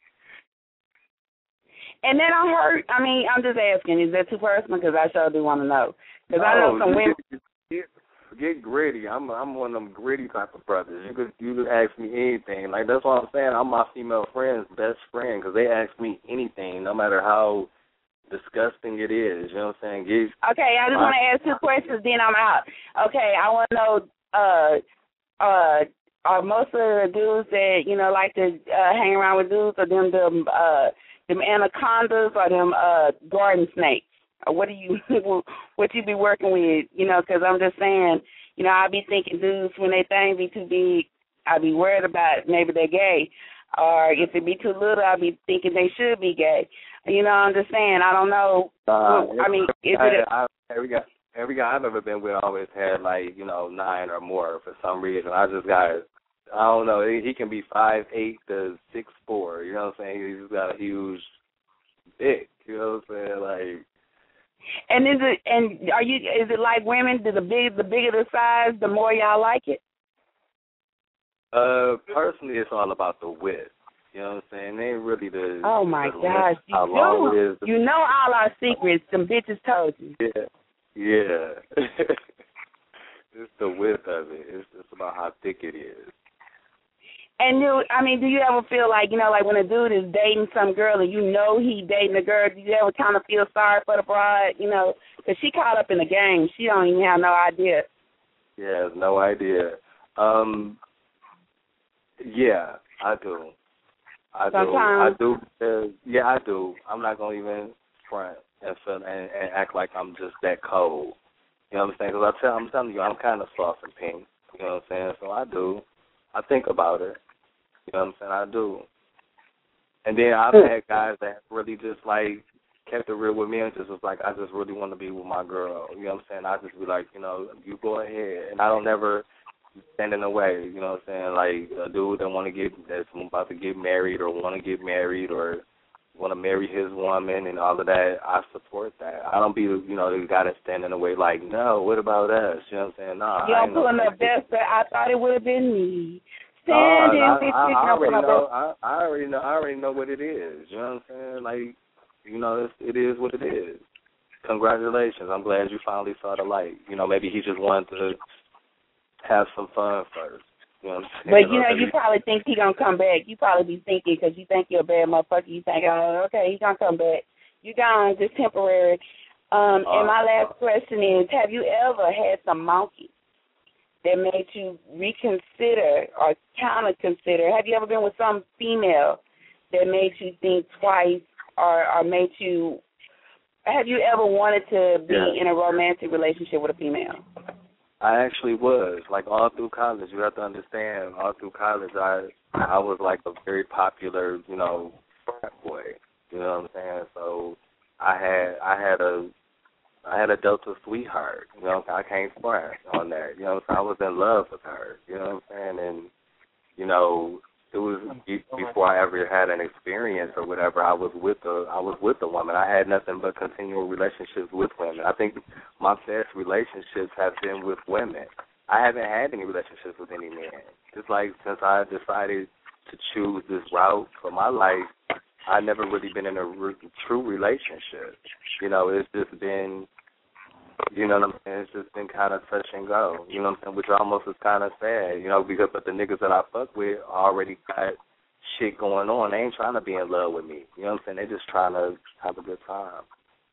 And then I heard, I mean, I'm just asking, is that too personal? Because I sure do want to know. Because no, I know some women. Get, get, get gritty. I'm I'm one of them gritty type of brothers. You could you could ask me anything. Like that's what I'm saying. I'm my female friend's best friend because they ask me anything, no matter how disgusting it is, you know what I'm saying? Give, okay, I just want to ask two questions, then I'm out. Okay, I want to know, uh, uh, are most of the dudes that, you know, like to uh, hang around with dudes, or them, them, uh, them anacondas, or them uh, garden snakes? Or what do you, what you be working with, you know, because I'm just saying, you know, I be thinking dudes, when they thing be too big, I be worried about maybe they're gay. Or if it be too little, I be thinking they should be gay. You know, I'm just saying, I don't know. Uh, I mean, is it a, I, I, every guy, every guy I've ever been with always had, like, you know, nine or more for some reason. I just got, I don't know, he, he can be five eight to six four, you know what I'm saying? He's got a huge dick, you know what I'm saying? Like, and is it, and are you, is it like women, do the big, the bigger the size, the more y'all like it? Uh, personally, it's all about the width. You know what I'm saying? They ain't really the. Oh my the gosh, you how long it is. You know all our secrets. Some bitches told you. Yeah, yeah. It's the width of it. It's just about how thick it is. And do I mean, do you ever feel like, you know, like when a dude is dating some girl and you know he dating a girl, do you ever kind of feel sorry for the broad? You know, because she caught up in the game. She don't even have no idea. Yeah, no idea. Um. Yeah, I do. I Sometimes. do. I do. Uh, yeah, I do. I'm not gonna even front and feel and, and act like I'm just that cold. You know what I'm saying? Because I tell, I'm telling you, I'm kind of soft and pink. You know what I'm saying? So I do. I think about it. You know what I'm saying? I do. And then I've had guys that really just like kept it real with me and just was like, I just really want to be with my girl. You know what I'm saying? I just be like, you know, you go ahead, and I don't never stand in the way, you know what I'm saying? Like a dude that want to get, that's about to get married or want to get married or want to marry his woman and all of that, I support that. I don't be, you know, the guy that stand in the way like, no, what about us? You know what I'm saying? Nah. You don't pulling up best, but I thought it would have been me. Standing uh, I, with I, you. I, already know, I, I already know. I already know what it is. You know what I'm saying? Like, you know, it's, it is what it is. congratulations. I'm glad you finally saw the light. You know, maybe he just wanted to have some fun first. You know what I'm saying? But, you know, you probably think he going to come back. You probably be thinking because you think you're a bad motherfucker. You think, oh, okay, he's going to come back. You gone, just temporary. Um, uh, and my last question is, have you ever had some monkeys that made you reconsider or counter-consider? Have you ever been with some female that made you think twice or, or made you, have you ever wanted to be yeah. in a romantic relationship with a female? I actually was. Like, all through college, you have to understand, all through college, I I was like a very popular, you know, frat boy. You know what I'm saying? So I had I had a I had a Delta sweetheart. You know, I can't front on that. You know, so I was in love with her. You know what I'm saying? And you know, it was before I ever had an experience or whatever. I was with a I was with a woman. I had nothing but continual relationships with women. I think my best relationships have been with women. I haven't had any relationships with any men. It's like since I decided to choose this route for my life, I've never really been in a re- true relationship. You know, it's just been, you know what I'm saying, it's just been kind of touch and go, you know what I'm saying, which almost is kind of sad, you know, because but the niggas that I fuck with already got shit going on. They ain't trying to be in love with me, you know what I'm saying, they just trying to have a good time.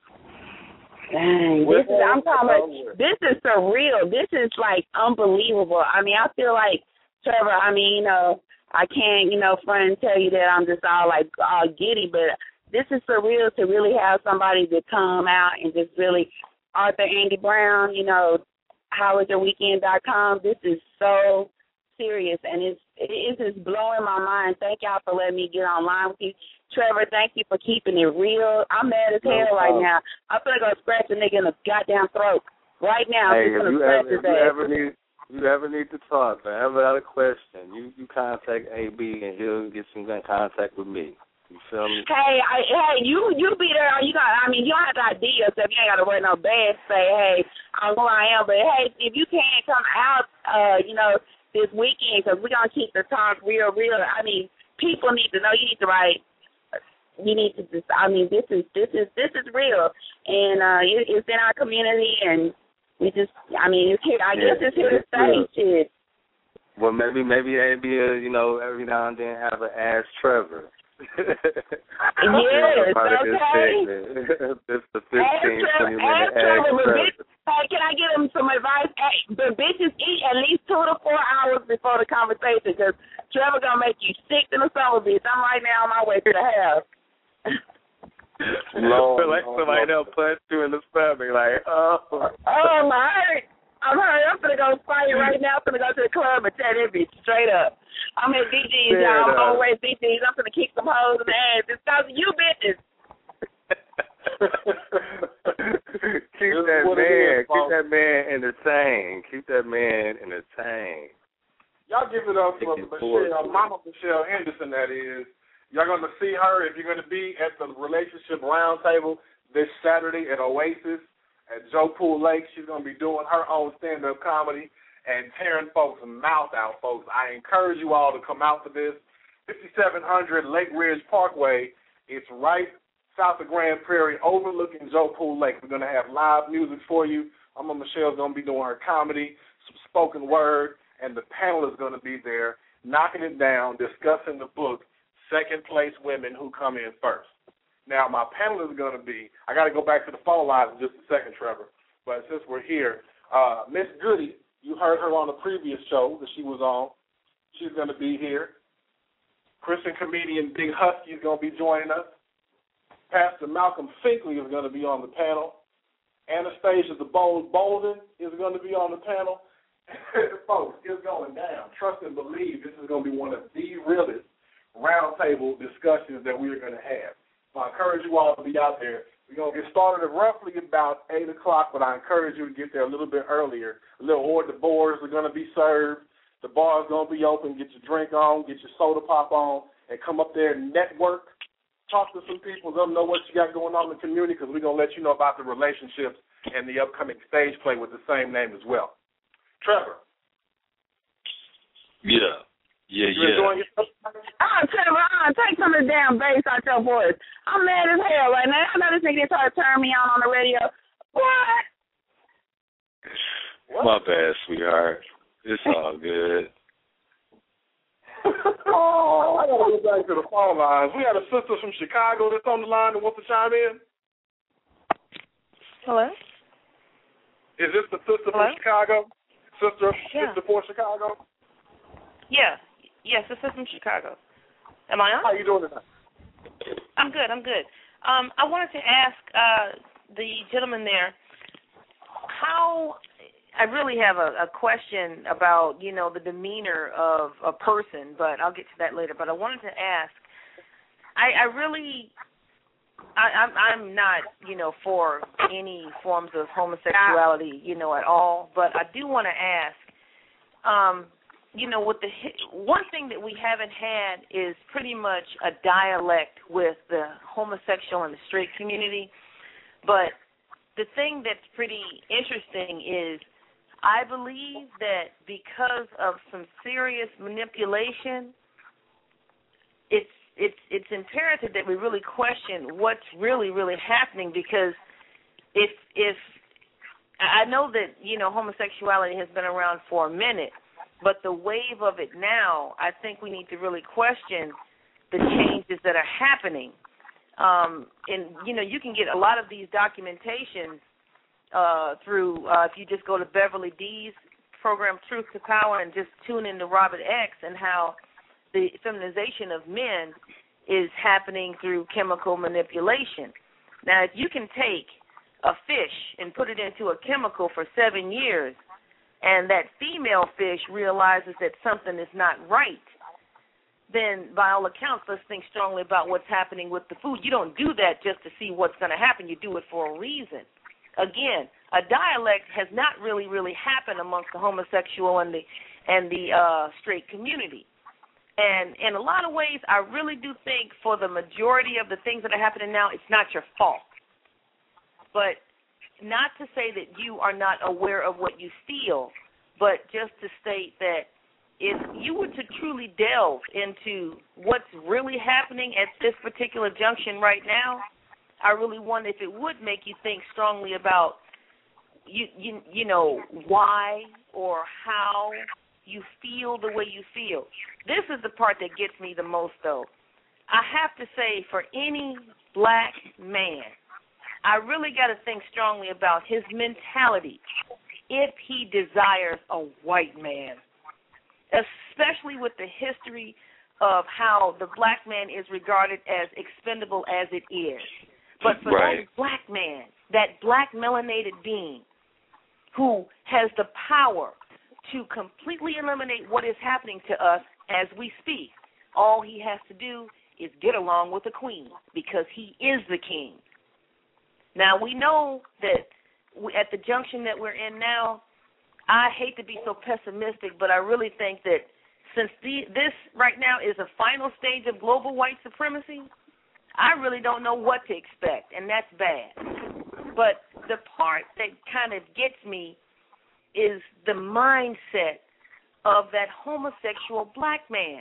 Dang, this is, I'm talking about, this is surreal. This is, like, unbelievable. I mean, I feel like, Trevor, I mean, you know, I can't, you know, front and tell you that I'm just all, like, all giddy, but this is surreal to really have somebody to come out and just really, Arthur Andy Brown, you know, how was your weekend dot com. This is so serious, and it's, it's just blowing my mind. Thank y'all for letting me get online with you. Trevor, thank you for keeping it real. I'm mad as hell no right now. I'm going to go scratch a nigga in the goddamn throat right now. Hey, I'm if you, scratch ever, his if you ass. ever need you ever need to talk, or ever got a question, you, you contact A B and he'll get some in contact with me. You feel me? Hey, I, hey, you you be there. You got. I mean, you don't have to I D yourself. You ain't got to wear no badge. Say, hey, I'm who I am. But hey, if you can't come out, uh, you know, this weekend, because we're gonna keep the talk real, real. I mean, people need to know. You need to write. You need to just. I mean, this is this is this is real, and uh, it, it's in our community, and we just. I mean, it's here. I yeah, guess it's here to stay. Shit. Well, maybe maybe it'd be a, you know, every now and then have an Ask Trevor. Yes, okay. This the fifteen, twenty minute Ask Trevor. Bitch, hey, can I give him some advice? Hey, but bitches eat at least two to four hours before the conversation, because Trevor gonna make you sick in the summer, bitch. I'm right now on my way to the house. Lord, like somebody else punch you in the stomach, like, oh. Oh, my hurt. I'm hurt. I'm gonna go fight right now. I'm gonna go to the club and tear that bitch straight up. I'm at D G's, y'all. I'm on the way to D G's. I'm gonna kick some hoes in the ass. It's because of you bitches. Keep that man. Is, keep that man entertained. Keep that man entertained. Y'all give it up for Michelle, Mama Michelle Henderson, that is. Y'all going to see her if you're going to be at the Relationship Roundtable this Saturday at Oasis at Joe Pool Lake. She's going to be doing her own stand-up comedy and tearing folks' mouth out, folks. I encourage you all to come out for this. fifty-seven hundred Lake Ridge Parkway. It's right south of Grand Prairie, overlooking Joe Pool Lake. We're going to have live music for you. Mama Michelle's going to be doing her comedy, some spoken word, and the panel is going to be there knocking it down, discussing the book, Second Place Women Who Come In First. Now, my panel is going to be, I got to go back to the phone lines in just a second, Trevor, but since we're here, uh, Miss Goody, you heard her on the previous show that she was on. She's going to be here. Christian comedian Big Husky is going to be joining us. Pastor Malcolm Finkley is going to be on the panel. Anastasia the Bold Bolden is going to be on the panel. Folks, it's going down. Trust and believe this is going to be one of the realest roundtable discussions that we are going to have. So I encourage you all to be out there. We're going to get started at roughly about eight o'clock, but I encourage you to get there a little bit earlier. A little hors d'oeuvres are going to be served. The bar is going to be open. Get your drink on, get your soda pop on, and come up there and network. Talk to some people, let them know what you got going on in the community, because we're going to let you know about the relationships and the upcoming stage play with the same name as well. Trevor. Yeah. Yeah, You yeah. enjoying yourself? Oh, Trevor, uh, take some of the damn bass out your voice. I'm mad as hell right now. I know this nigga tried to turn me on on the radio. What? What? My bad, sweetheart. It's all good. Oh, I gotta go back to the phone lines. We got a sister from Chicago that's on the line that wants to chime in. Hello? Is this the sister Hello? from Chicago? Sister, Yeah. sister for Chicago? Yeah. Yes, this is from Chicago. Am I on? How you doing tonight? I'm good, I'm good. Um, I wanted to ask uh, the gentleman there how, I really have a, a question about, you know, the demeanor of a person, but I'll get to that later. But I wanted to ask, I, I really, I, I'm, I'm not, you know, for any forms of homosexuality, you know, at all, but I do want to ask, um, you know, with the one thing that we haven't had is pretty much a dialect with the homosexual and the straight community. But the thing that's pretty interesting is I believe that because of some serious manipulation, it's it's it's imperative that we really question what's really really happening. Because if if I know that, you know, homosexuality has been around for a minute, but the wave of it now, I think we need to really question the changes that are happening. Um, and, you know, you can get a lot of these documentations uh, through, uh, if you just go to Beverly D's program, Truth to Power, and just tune into Robert X, and how the feminization of men is happening through chemical manipulation. Now, if you can take a fish and put it into a chemical for seven years, and that female fish realizes that something is not right, then by all accounts, let's think strongly about what's happening with the food. You don't do that just to see what's going to happen. You do it for a reason. Again, a dialect has not really, really happened amongst the homosexual and the and the uh, straight community. And in a lot of ways, I really do think for the majority of the things that are happening now, it's not your fault. But not to say that you are not aware of what you feel, but just to state that if you were to truly delve into what's really happening at this particular junction right now, I really wonder if it would make you think strongly about, you, you, you know, why or how you feel the way you feel. This is the part that gets me the most, though. I have to say, for any black man, I really got to think strongly about his mentality if he desires a white man, especially with the history of how the black man is regarded as expendable as it is. But for right. that black man, that black melanated being who has the power to completely eliminate what is happening to us as we speak, all he has to do is get along with the queen, because he is the king. Now, we know that we, at the junction that we're in now, I hate to be so pessimistic, but I really think that since the, this right now is a final stage of global white supremacy, I really don't know what to expect, and that's bad. But the part that kind of gets me is the mindset of that homosexual black man.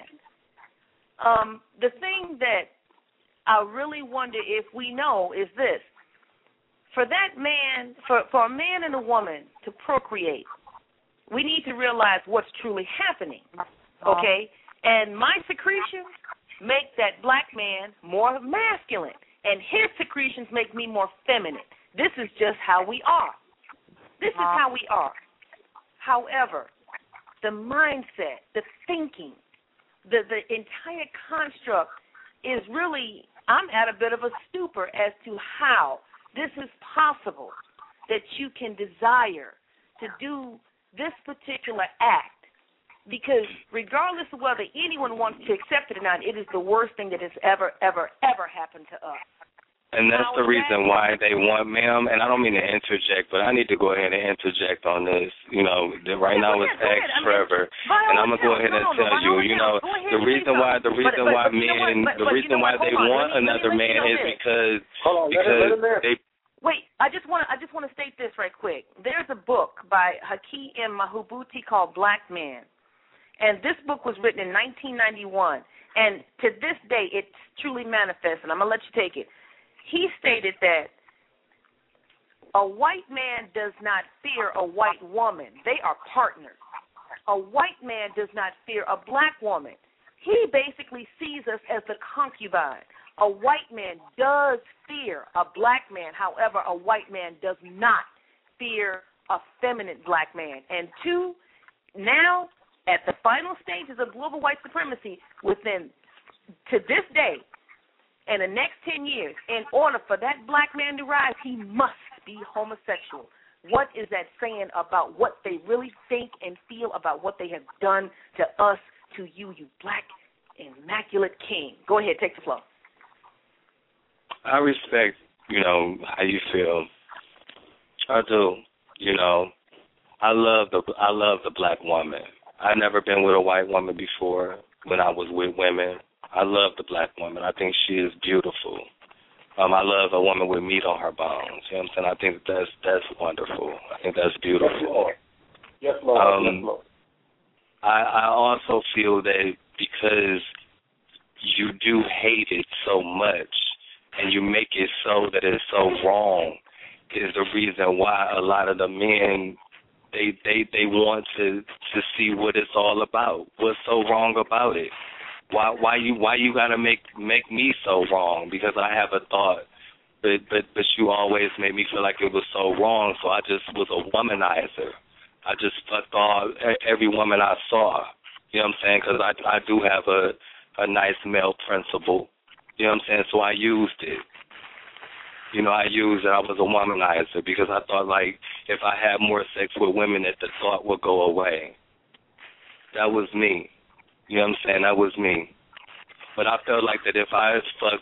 Um, the thing that I really wonder if we know is this. For that man, for, for a man and a woman to procreate, we need to realize what's truly happening, okay? And my secretions make that black man more masculine, and his secretions make me more feminine. This is just how we are. This is how we are. However, the mindset, the thinking, the, the entire construct is really, I'm at a bit of a stupor as to how this is possible, that you can desire to do this particular act, because regardless of whether anyone wants to accept it or not, it is the worst thing that has ever, ever, ever happened to us. And that's the reason why they want, ma'am, and I don't mean to interject, but I need to go ahead and interject on this. You know, right now it's X Trevor, and I'm going to go ahead and tell you, you know, the reason why, the reason why men, the reason why they want another man is because, because they. Wait, I just want to, I just want to state this right quick. There's a book by Hakeem Mahubuti called Black Man, And this book was written in nineteen ninety-one. And to this day, it's truly manifests, and I'm going to let you take it. He stated that a white man does not fear a white woman. They are partners. A white man does not fear a black woman. He basically sees us as the concubine. A white man does fear a black man. However, a white man does not fear a feminine black man. And two, now, at the final stages of global white supremacy, within, to this day, in the next ten years, in order for that black man to rise, he must be homosexual. What is that saying about what they really think and feel about what they have done to us, to you, you black immaculate king? Go ahead, take the floor. I respect, you know, how you feel. I do. You know, I love the I love the black woman. I've never been with a white woman before when I was with women. I love the black woman. I think she is beautiful. Um, I love a woman with meat on her bones. You know what I'm saying? I think that's that's wonderful. I think that's beautiful. Yes, Lord. Um, yes, Lord. I, I also feel that because you do hate it so much and you make it so that it's so wrong is the reason why a lot of the men, they they, they want to, to see what it's all about. What's so wrong about it? Why why you why you gotta make make me so wrong? Because I have a thought, but but but you always made me feel like it was so wrong. So I just was a womanizer. I just fucked all every woman I saw. You know what I'm saying? Because I I do have a a nice male principle. You know what I'm saying? So I used it. You know, I used it. I was a womanizer because I thought like if I had more sex with women, that the thought would go away. That was me. You know what I'm saying? That was me. But I felt like that if I fucked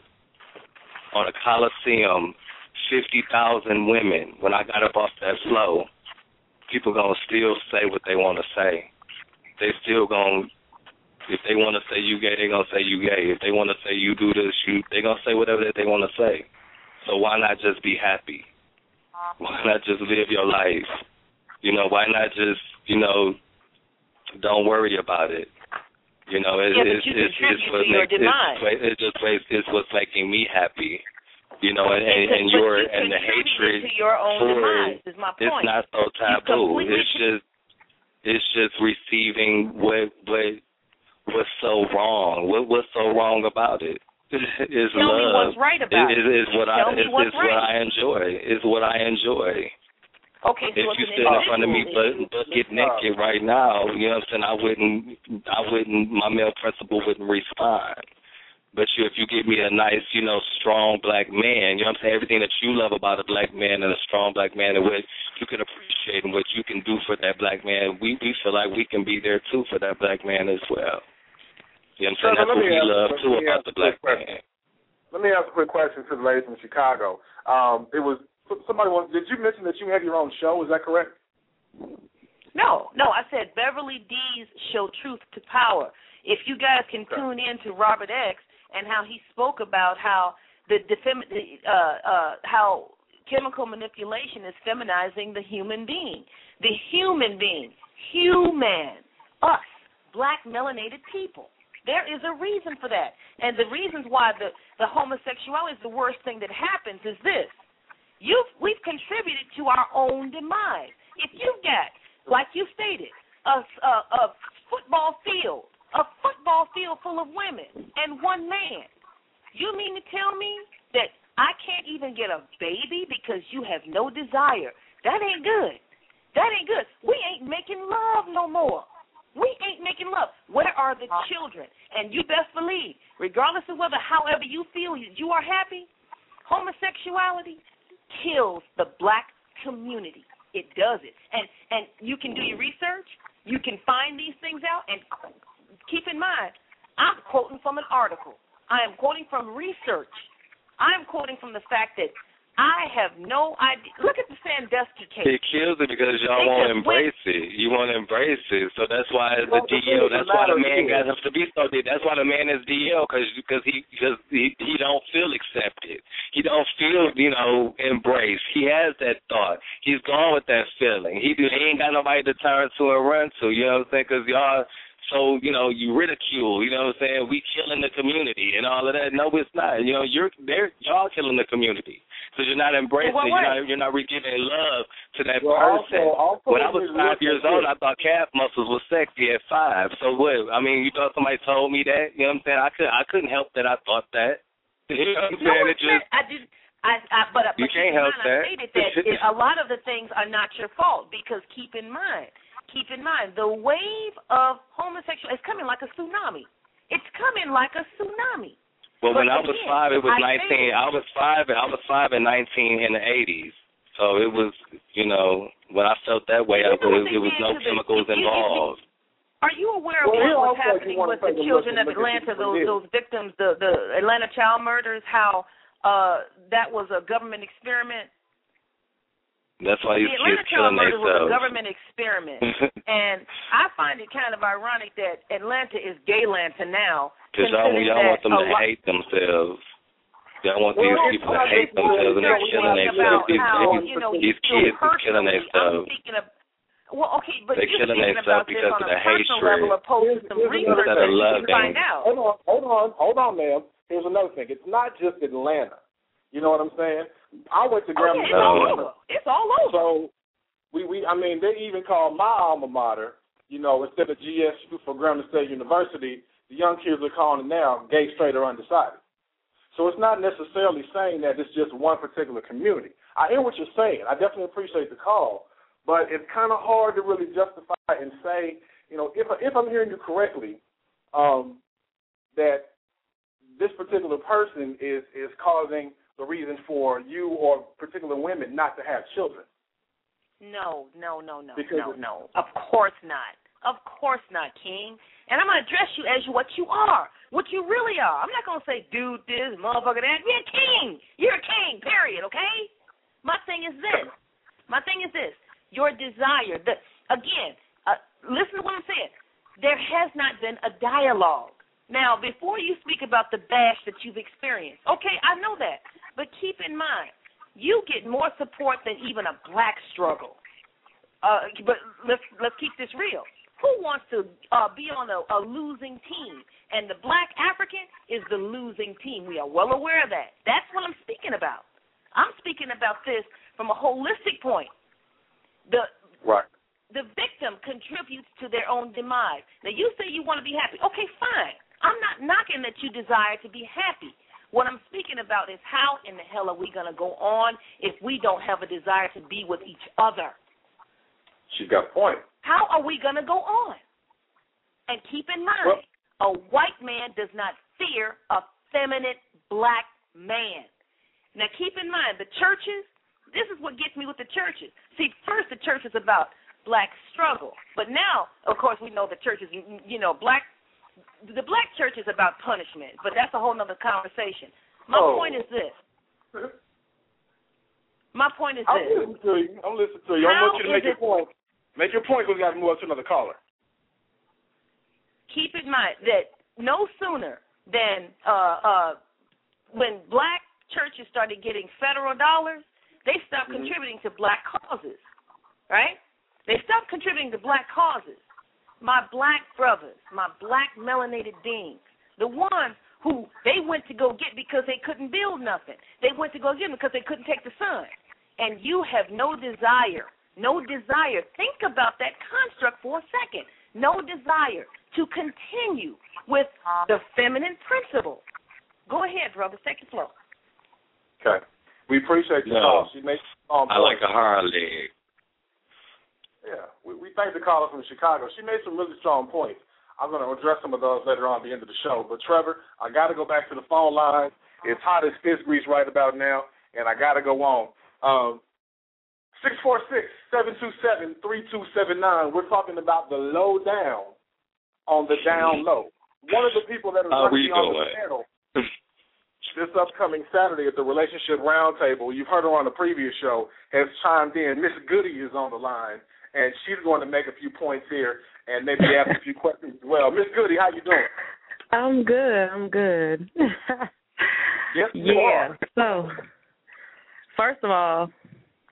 on a Coliseum fifty thousand women, when I got up off that floor, people going to still say what they want to say. They still going to, if they want to say you gay, they going to say you gay. If they want to say you do this, you, they going to say whatever that they want to say. So why not just be happy? Why not just live your life? You know, why not just, you know, don't worry about it? You know, it, yeah, it's, you it's, it's, what your makes, it's, it's just it's what's making me happy. You know, and, and, and your you and the hatred to your own for demise, is my point. It's not so taboo. It's just it's just receiving what what what's so wrong. What what's so wrong about it? It's Tell love. me what's right about it. It is what Tell I me it's, what's it's right. what I enjoy. It's what I enjoy. Okay, so if you stood in front of me but, but get naked right now, you know what I'm saying, I wouldn't, I wouldn't, my male principle wouldn't respond. But you, if you give me a nice, you know, strong black man, you know what I'm saying, everything that you love about a black man and a strong black man and what you can appreciate and what you can do for that black man, we, we feel like we can be there, too, for that black man as well. You know what I'm saying? That's what we love, too, about the black man. Let me ask a quick question to the ladies in Chicago. Um, it was Somebody wants, did you mention that you have your own show? Is that correct? No, no. I said Beverly D's show Truth to Power. If you guys can okay. tune in to Robert X and how he spoke about how the uh, uh, how chemical manipulation is feminizing the human being, the human being, human, us, black melanated people. There is a reason for that, and the reasons why the the homosexuality is the worst thing that happens is this. You've, we've contributed to our own demise. If you've got, like you stated, a, a, a football field, a football field full of women and one man, you mean to tell me that I can't even get a baby because you have no desire? That ain't good. That ain't good. We ain't making love no more. We ain't making love. Where are the children? And you best believe, regardless of whether, however you feel, you are happy, homosexuality kills the black community. It does it. And and you can do your research. You can find these things out. And keep in mind, I'm quoting from an article. I am quoting from research. I am quoting from the fact that I have no idea. Look at the Sandusky case. It kills it because y'all they won't embrace went. it. You won't embrace it. So that's why the D L. That's why the man got to be so. That's why the man is D L because because he because he, he don't feel accepted. He don't feel you know embraced. He has that thought. He's gone with that feeling. He he ain't got nobody to turn to and run to. You know what I'm saying? Because y'all So, you know, you ridicule, you know what I'm saying? We killing the community and all of that. No, it's not. You know, you're they're y'all killing the community. So you're not embracing well, it. You're not, you're not re-giving love to that well, person. Also, also when I was five years old, I thought calf muscles was sexy at five. So what? I mean, you thought somebody told me that? You know what I'm saying? I could I couldn't help that I thought that. You know what I'm no, saying? It just I just I, I but, but you can't help mind, that. I stated that it, a lot of the things are not your fault because keep in mind. Keep in mind, the wave of homosexual is coming like a tsunami. It's coming like a tsunami. Well, but when I was again, five, it was I nineteen. Stated, I was five. I was five and nineteen in the eighties. So it was, you know, when I felt that way, I, it, it was no chemicals the, involved. Are you aware of well, what was happening with the children of Atlanta? Those those victims, the the Atlanta child murders. How uh, that was a government experiment. That's why these the kids Atlanta child killing murder was a themselves. government experiment, and I find it kind of ironic that Atlanta is Gaylanta now. Because y'all, y'all want them to hate themselves. Y'all want these well, people to hate themselves and they're killing themselves. These, how, babies, you know, these kids are killing themselves. Well, okay, but they're you're killing speaking about this because on of a the personal hatred. level opposed to some research that you can find out. Hold on, hold on, hold on, ma'am. Here's another thing. It's not just Atlanta. You know what I'm saying? I went to Oh, Grambling. yeah, it's all over. It's all over. So we, we, I mean, they even call my alma mater. You know, instead of G S U for Grambling State University, the young kids are calling it now gay, straight, or undecided. So it's not necessarily saying that it's just one particular community. I hear what you're saying. I definitely appreciate the call, but it's kind of hard to really justify and say, you know, if if I'm hearing you correctly, um, that this particular person is is causing the reason for you or particular women not to have children. No, no, no, no, because no, no. Of course not. Of course not, King. And I'm going to address you as what you are, what you really are. I'm not going to say, dude, this, motherfucker, that. You're a king. You're a king, period, okay? My thing is this. My thing is this. Your desire. The, again, uh, listen to what I'm saying. There has not been a dialogue. Now, before you speak about the bash that you've experienced, okay, I know that. But keep in mind, you get more support than even a black struggle. Uh, but let's let's keep this real. Who wants to uh, be on a, a losing team? And the black African is the losing team. We are well aware of that. That's what I'm speaking about. I'm speaking about this from a holistic point. The right. The victim contributes to their own demise. Now, you say you want to be happy. Okay, fine. I'm not knocking that you desire to be happy. What I'm speaking about is how in the hell are we going to go on if we don't have a desire to be with each other? She's got a point. How are we going to go on? And keep in mind, well, a white man does not fear a feminine black man. Now, keep in mind, the churches, this is what gets me with the churches. See, first the church is about black struggle. But now, of course, we know the church is, you know, black, the black church is about punishment. But that's a whole other conversation. My oh. point is this. My point is I'm this. listening to you. I'm listening to you. I want you to make your point. Make your point because we got to move on to another caller. Keep in mind that no sooner than uh, uh, when black churches started getting federal dollars, they stopped mm-hmm. contributing to black causes, right? They stopped contributing to black causes. My black brothers, my black melanated beings, the ones who they went to go get because they couldn't build nothing. They went to go get them because they couldn't take the sun. And you have no desire, no desire. Think about that construct for a second. No desire to continue with the feminine principle. Go ahead, brother. Take the floor. Okay. We appreciate the no, call. She makes um, I like a hard leg. Yeah. We, we thank the caller from Chicago. She made some really strong points. I'm going to address some of those later on at the end of the show. But, Trevor, I got to go back to the phone line. It's hot as fish grease right about now, and I got to go on. Um, six four six, seven two seven, three two seven nine. We're talking about the low down on the down low. One of the people that is going to be on the panel this upcoming Saturday at the Relationship Roundtable, you've heard her on the previous show, has chimed in. Miss Goody is on the line, and she's going to make a few points here and maybe ask a few questions as well. Miss Goody, how you doing? I'm good. I'm good. Yes, you yeah. are. So, first of all,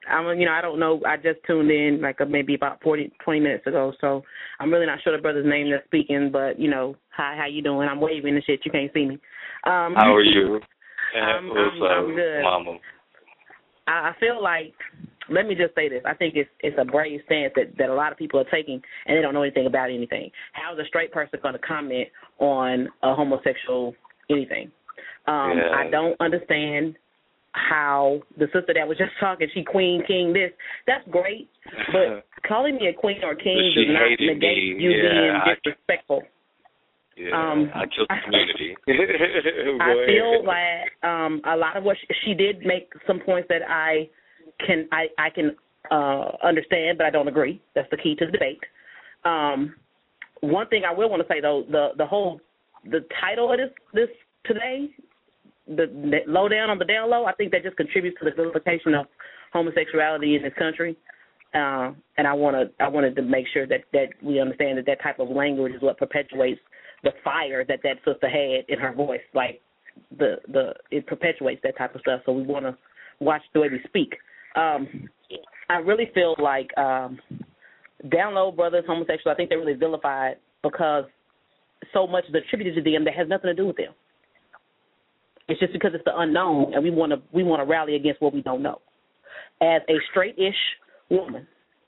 I'm, you know, I don't know. I just tuned in like uh, maybe about forty, twenty minutes ago, so I'm really not sure the brother's name that's speaking. But you know, hi, how you doing? I'm waving and shit. You can't see me. Um, how are you? I'm, What's I'm, up, I'm good. Mama? I, I feel like, let me just say this. I think it's it's a brave stance that, that a lot of people are taking, and they don't know anything about anything. How is a straight person going to comment on a homosexual anything? Um, yeah. I don't understand how the sister that was just talking, she queen, king, this, that's great, but calling me a queen or king does not negate me. you yeah, being I, disrespectful. Yeah, um, I killed the community. I feel like um, a lot of what she, she did make some points that I can I, I can uh, understand, but I don't agree. That's the key to the debate. Um, one thing I will want to say though, the the whole the title of this this today, the, the low down on the down low, I think that just contributes to the vilification of homosexuality in this country. Uh, and I want to I wanted to make sure that, that we understand that that type of language is what perpetuates the fire that that sister had in her voice. Like the the it perpetuates that type of stuff. So we want to watch the way we speak. Um, I really feel like um, down low brothers, homosexual, I think they're really vilified because so much is attributed to them that has nothing to do with them. It's just because it's the unknown, and we want to we want to rally against what we don't know. As a straight-ish woman,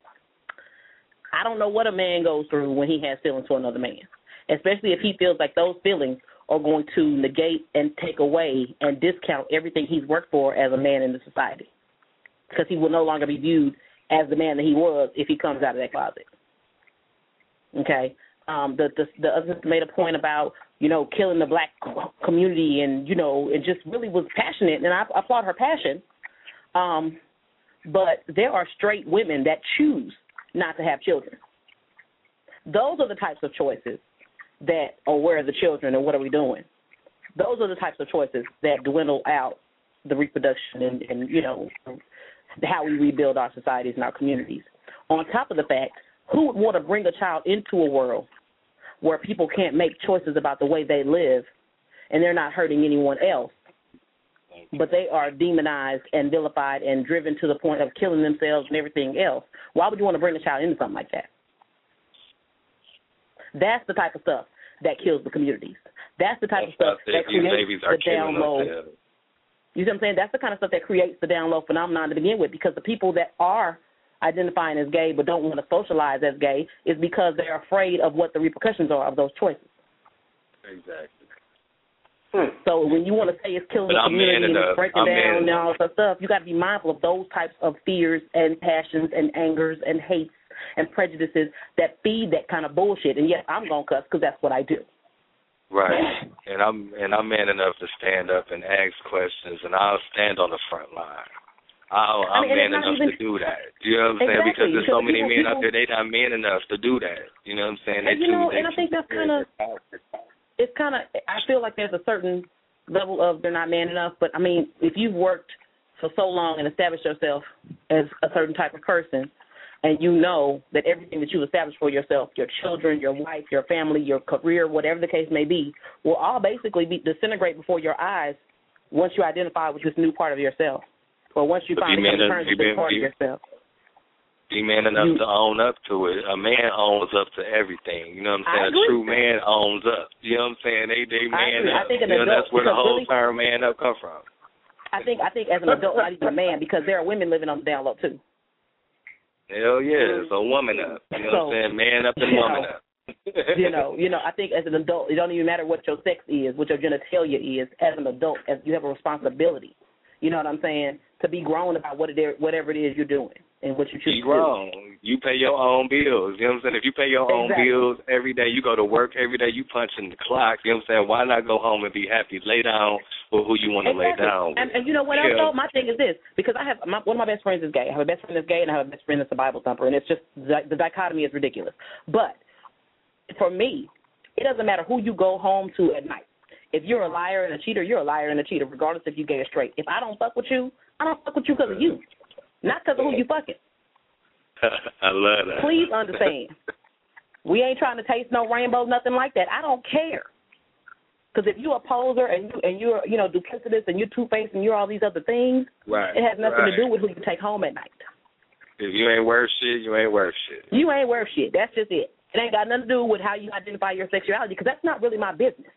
I don't know what a man goes through when he has feelings for another man, especially if he feels like those feelings are going to negate and take away and discount everything he's worked for as a man in the society, because he will no longer be viewed as the man that he was if he comes out of that closet. Okay? Um, the, the the other sister made a point about, you know, killing the black community and, you know, it just really was passionate, and I applaud her passion. Um, but there are straight women that choose not to have children. Those are the types of choices that, or where are the children and what are we doing? Those are the types of choices that dwindle out the reproduction and, and you know, how we rebuild our societies and our communities. On top of the fact, who would want to bring a child into a world where people can't make choices about the way they live and they're not hurting anyone else, but they are demonized and vilified and driven to the point of killing themselves and everything else? Why would you want to bring a child into something like that? That's the type of stuff that kills the communities. That's the type That's of stuff that creates the down low. You see what I'm saying? That's the kind of stuff that creates the down low phenomenon to begin with, because the people that are identifying as gay but don't want to socialize as gay is because they're afraid of what the repercussions are of those choices. Exactly. Hmm. So when you want to say it's killing but the I'm community and it's breaking I'm down and all that stuff, you got to be mindful of those types of fears and passions and angers and hates and prejudices that feed that kind of bullshit. And yes, I'm gonna cuss because that's what I do. Right, and I'm and I'm man enough to stand up and ask questions, and I'll stand on the front line. I'll, I'm I mean, man enough even, to do that. You know what I'm saying? Exactly, because there's because so many people, men people, out there, they not man enough to do that. You know what I'm saying? They and you too, know, they and I think that's kind of, it's kind of, I feel like there's a certain level of they're not man enough, but I mean, if you've worked for so long and established yourself as a certain type of person, and you know that everything that you established for yourself, your children, your wife, your family, your career, whatever the case may be, will all basically be disintegrate before your eyes once you identify with this new part of yourself, or once you finally come to terms with this part of yourself. Be man enough you, to own up to it. A man owns up to everything. You know what I'm saying? A true man owns up. You know what I'm saying? They they man I up. I think an you know, adult, that's where the whole really, term man up come from. I think I think as an adult, not even a man, because there are women living on the down low too. Hell yeah, so woman up. You know so, what I'm saying? Man up and woman know, up. you know, you know. I think as an adult, it don't even matter what your sex is, what your genitalia is. As an adult, as you have a responsibility. You know what I'm saying? To be grown about what it is, whatever it is you're doing and what you choose to do. Be grown. You pay your own bills. You know what I'm saying? If you pay your own exactly. bills every day, you go to work every day, you punch in the clock. You know what I'm saying? Why not go home and be happy? Lay down with who you want to exactly. lay down with. And, and you know what else, though? My thing is this, because I have my, one of my best friends is gay. I have a best friend that's gay, and I have a best friend that's a Bible thumper, and it's just the, the dichotomy is ridiculous. But for me, it doesn't matter who you go home to at night. If you're a liar and a cheater, you're a liar and a cheater, regardless if you're gay or straight. If I don't fuck with you, I don't fuck with you because of you, not because of who you fucking. I love that. Please understand. We ain't trying to taste no rainbow, nothing like that. I don't care. Because if you're a poser and you and you're you know duplicitous and you're two-faced and you're all these other things, right. it has nothing right. to do with who you take home at night. If you ain't worth shit, you ain't worth shit. You ain't worth shit. That's just it. It ain't got nothing to do with how you identify your sexuality, because that's not really my business.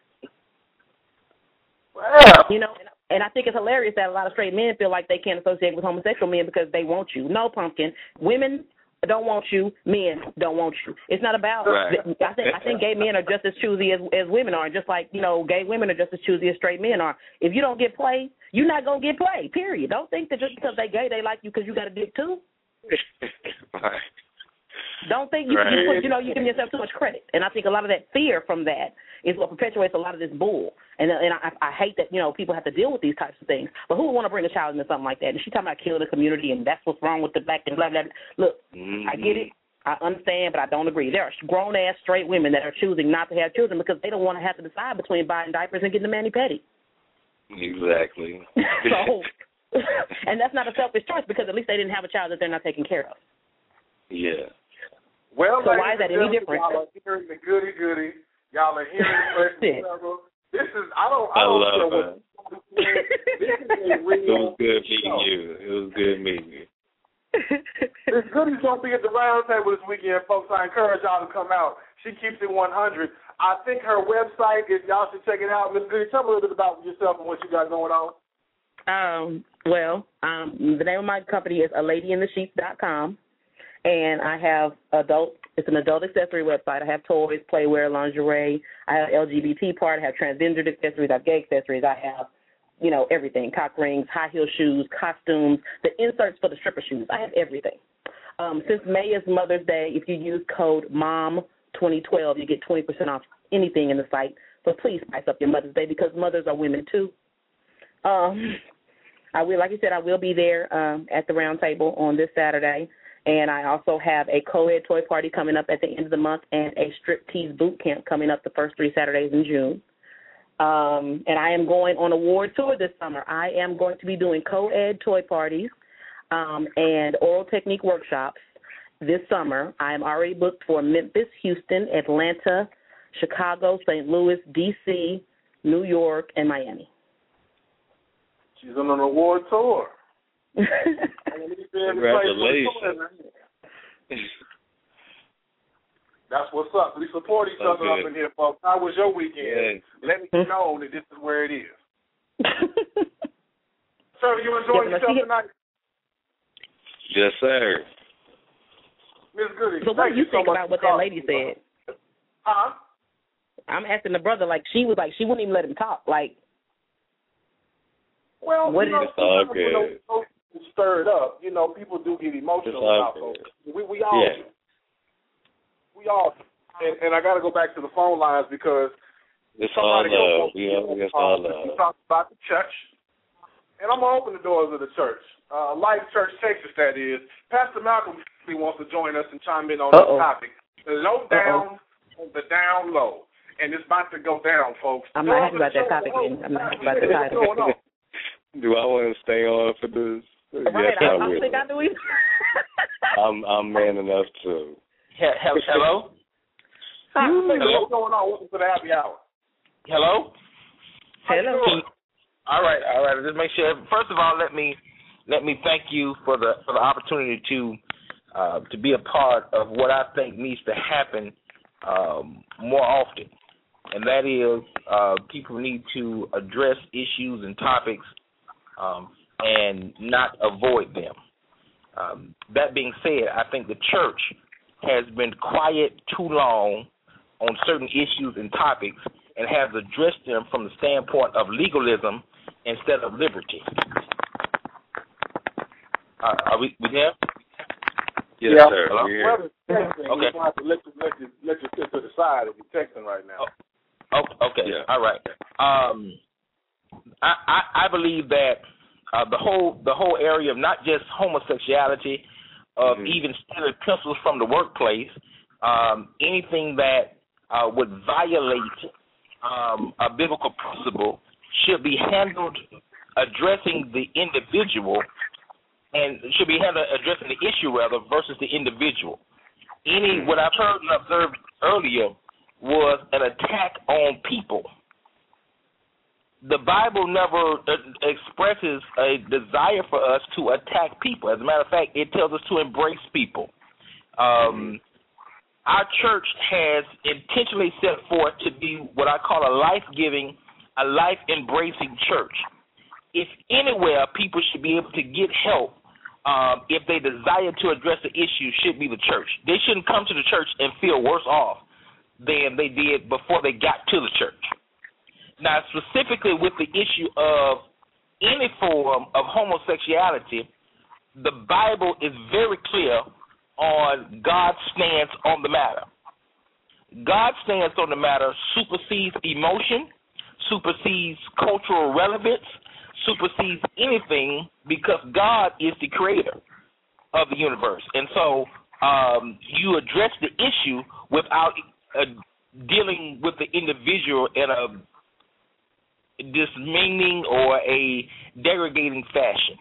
Well, you know, and, and I think it's hilarious that a lot of straight men feel like they can't associate with homosexual men because they want you. No, pumpkin. Women don't want you. Men don't want you. It's not about. Right. I think I think gay men are just as choosy as as women are, just like you know, gay women are just as choosy as straight men are. If you don't get play, you're not gonna get play. Period. Don't think that just because they gay, they like you because you got a dick too. Right. Don't think you, right. you put, you know you give yourself too much credit, and I think a lot of that fear from that is what perpetuates a lot of this bull. And and I, I hate that you know people have to deal with these types of things. But who would want to bring a child into something like that? And she talking about killing the community, and that's what's wrong with the black and blah blah. blah. Look, mm-hmm. I get it, I understand, but I don't agree. There are grown ass straight women that are choosing not to have children because they don't want to have to decide between buying diapers and getting a mani-pedi. Exactly. so, and that's not a selfish choice because at least they didn't have a child that they're not taking care of. Yeah. Well, so why is that any different? Y'all are hearing the goody goody. Y'all are hearing the This is I don't I, I don't love care that. what this is a real It was good meeting show. you. It was good meeting you. Miss Goody's gonna be at the round table this weekend, folks. I encourage y'all to come out. She keeps it one hundred. I think her website is y'all should check it out. Miss Goody, tell me a little bit about yourself and what you got going on. Um, well, um, the name of my company is a lady in the sheets dot com, and I have adult. It's an adult accessory website. I have toys, playwear, lingerie. I have L G B T part. I have transgender accessories. I have gay accessories. I have, you know, everything: cock rings, high heel shoes, costumes, the inserts for the stripper shoes. I have everything. Um, since May is Mother's Day, if you use code MOM twenty twelve, you get twenty percent off anything in the site. So please spice up your Mother's Day because mothers are women too. Um, I will, like you said, I will be there um, at the round table on this Saturday. And I also have a co-ed toy party coming up at the end of the month and a striptease boot camp coming up the first three Saturdays in June. Um, and I am going on a award tour this summer. I am going to be doing co-ed toy parties um, and oral technique workshops this summer. I am already booked for Memphis, Houston, Atlanta, Chicago, Saint Louis, D C, New York, and Miami. She's on an award tour. Congratulations. That's what's up. We support each other okay. up in here, folks. How was your weekend? Yeah. Let me know that this is where it is. Sir, you enjoying yeah, yourself tonight? Yes, sir. Miss Goody. So what do you so think about what that lady me, said? Huh? I'm asking the brother, like, she was like, she wouldn't even let him talk. Like, well, what you know, is sometimes okay. when those emotions stirred up, you know, people do get emotional about those. We, we all yeah. do. We all do. And, and I got to go back to the phone lines because it's all somebody love. else We all, it's all love. We talked about the church, and I'm going to open the doors of the church. Uh, Life Church, Texas, that is. Pastor Malcolm wants to join us and chime in on Uh-oh. this topic. The low down, on the down low. And it's about to go down, folks. I'm not happy about that topic. Again. I'm not happy about the title. Do I want to stay on for this? Right, yes, I, I, I don't think I do either. I'm I'm man enough to. Hello? Hi, what's going on? Welcome to the happy hour. Hello? Hello. All right, all right. Just make sure. First of all, let me let me thank you for the for the opportunity to uh, to be a part of what I think needs to happen um, more often, and that is uh, people need to address issues and topics um, and not avoid them. Um, that being said, I think the church has been quiet too long on certain issues and topics and has addressed them from the standpoint of legalism instead of liberty. Uh, are we, we there? Yes, yeah. sir. Hello? We're Well, texting, okay. You're going to have to let you, let, you, let you sit to the side if you're texting right now. Oh, okay. Yeah. All right. Um, I, I, I believe that uh, the whole the whole area of not just homosexuality, of mm-hmm. even stealing pencils from the workplace, um, anything that uh, would violate um, a biblical principle should be handled addressing the individual, and should be handled addressing the issue rather versus the individual. Any what I've heard and observed earlier was an attack on people, the Bible never expresses a desire for us to attack people. As a matter of fact, it tells us to embrace people. Um, our church has intentionally set forth to be what I call a life-giving, a life-embracing church. If anywhere people should be able to get help, um, if they desire to address the issue, should be the church. They shouldn't come to the church and feel worse off than they did before they got to the church. Now, specifically with the issue of any form of homosexuality, the Bible is very clear on God's stance on the matter. God's stance on the matter supersedes emotion, supersedes cultural relevance, supersedes anything, because God is the creator of the universe. And so um, you address the issue without uh, dealing with the individual in a dismeaning or a degrading fashion.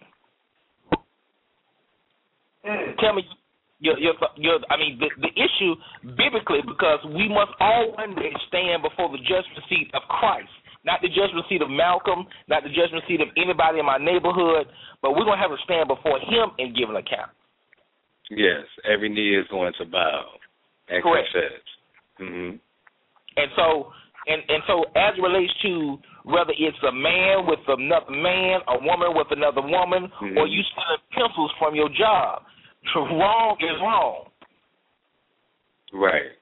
Mm. Tell me your, your, your, I mean, the, the issue biblically, because we must all one day stand before the judgment seat of Christ. Not the judgment seat of Malcolm, not the judgment seat of anybody in my neighborhood, but we're going to have to stand before him and give an account. Yes, every knee is going to bow and Correct. confess. Mm-hmm. And so, and, and so as it relates to whether it's a man with another man, a woman with another woman, mm-hmm. or you stealing pencils from your job, wrong is wrong. Right.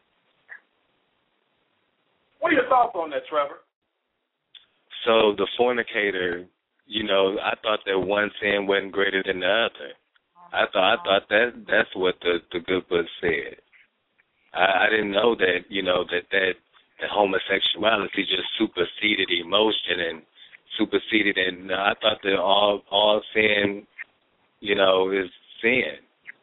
What are your thoughts on that, Trevor? So the fornicator, you know, I thought that one sin wasn't greater than the other. I thought I thought that that's what the, the good book said. I, I didn't know that, you know, that, that that homosexuality just superseded emotion and superseded, and I thought that all all sin, you know, is sin.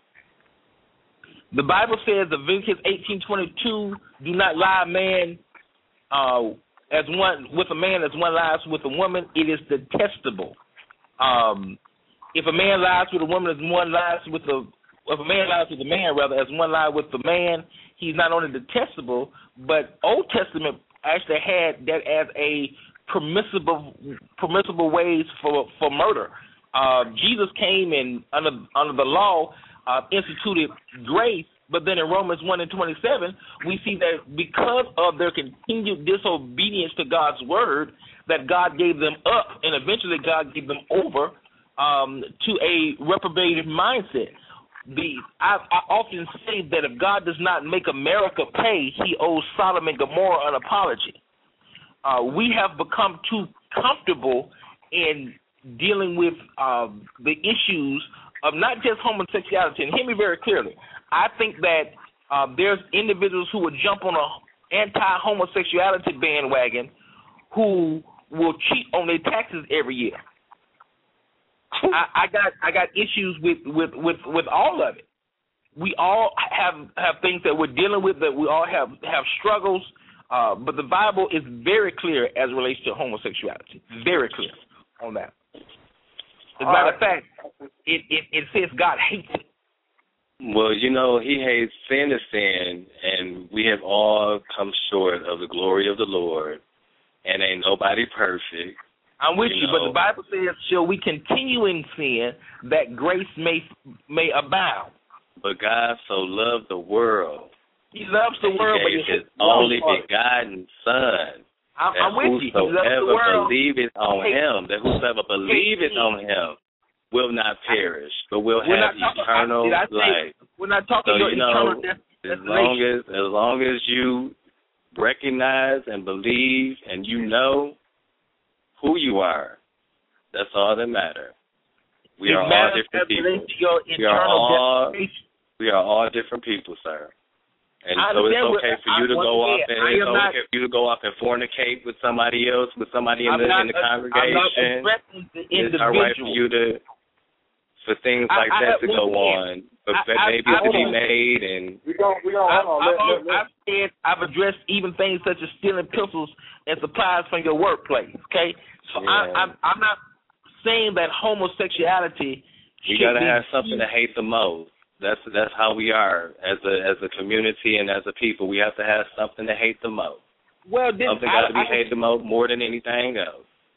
The Bible says, Leviticus eighteen twenty-two, do not lie a man uh, as one with a man as one lies with a woman. It is detestable. Um, if a man lies with a woman as one lies with a if a man lies with a man rather as one lies with the man, he's not only detestable, but Old Testament actually had that as a permissible permissible ways for for murder. Uh, Jesus came and under under the law uh, instituted grace, but then in Romans one and twenty-seven, we see that because of their continued disobedience to God's word, that God gave them up, and eventually God gave them over um, to a reprobated mindset. The I, I often say that if God does not make America pay, he owes Sodom and Gomorrah an apology. Uh, we have become too comfortable in dealing with uh, the issues of not just homosexuality. And hear me very clearly. I think that uh, there's individuals who would jump on an anti-homosexuality bandwagon who will cheat on their taxes every year. I, I got I got issues with, with, with, with all of it. We all have have things that we're dealing with, that we all have, have struggles, uh, but the Bible is very clear as it relates to homosexuality. Very clear on that. As a matter of fact, it, it, it says God hates it. Well, you know, he hates sin is sin, and we have all come short of the glory of the Lord, and ain't nobody perfect. I'm with you, you know, but the Bible says, shall we continue in sin that grace may may abound? But God so loved the world. He loves the world, he but He his only begotten Son. I'm, that I'm with you. Whosoever believeth on him, that whosoever believeth on him will not perish, but will we're have eternal talking, life. We're not talking so, about you know, eternal death. As long as, as long as you recognize and believe and you know who you are, that's all that matters. We it are all different people. We are all, we are all different people, sir. And so it's okay for you to go off and it's okay for you to go off and fornicate with somebody else, with somebody in the in the congregation. It's all right for you to for things like that to go on, but babies to be made and we don't we don't hold on. I've said I've addressed even things such as stealing pencils and supplies from your workplace. Okay, so yeah. I, I'm I'm not saying that homosexuality. You gotta have something to hate the most. That's that's how we are as a as a community and as a people. We have to have something to hate the most. Well, this, something got to be hated the most more than anything else.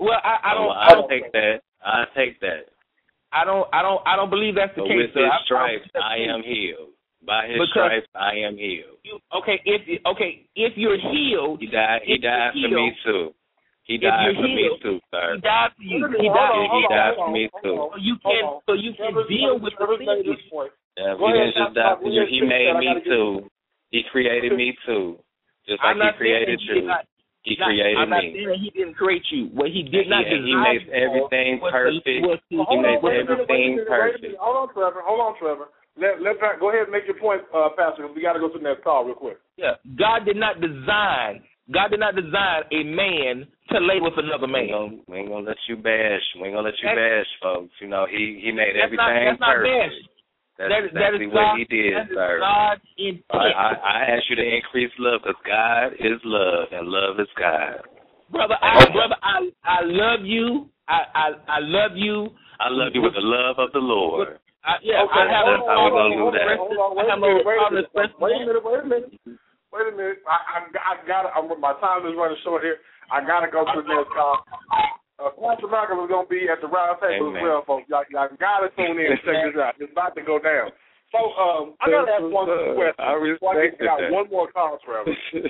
Well, I, I don't. Well, I don't take that. I take that. I don't. I don't. I don't believe that's the but case. With his I, stripes, I, I am healed. By his because stripes, I am healed. You, okay, if okay, if you're healed, he died. He died for me too. He died for me too, sir. He died for you. He died. On, he died for me too. So you can. So you can deal with the things. Yeah, he didn't just die for you. He made me too. He created me too. Just like he created you. He created I'm not me. saying he didn't create you. What he did not do. He makes everything perfect. He makes everything perfect. Hold on, Trevor. Hold on, Trevor. Let let go ahead and make your point, uh, Pastor. We got to go to the next call real quick. Yeah, God did not design. God did not design a man to lay with another man. We ain't gonna, we ain't gonna let you bash. We ain't gonna let you that's, bash, folks. You know, he he made that's everything not, that's perfect. Not bash. That's that, exactly that what God, he did, that sir. God's intent. I, I, I ask you to increase love because God is love and love is God. Brother, I, brother, I, I love you. I, I, I love you. I love you with the love of the Lord. I, yeah, okay, I have hold on, hold on, hold on, hold on, wait a minute, wait a minute, wait a minute, wait a minute, wait a minute. I, I, I gotta. I'm, my time is running short here. I gotta go to the next call. Uh, Pastor Malcolm is gonna be at the round table as well, folks. Y'all, y'all gotta tune in and check this out. It's about to go down. So, um, I gotta ask one question. I respect I that. One more call, Trevor.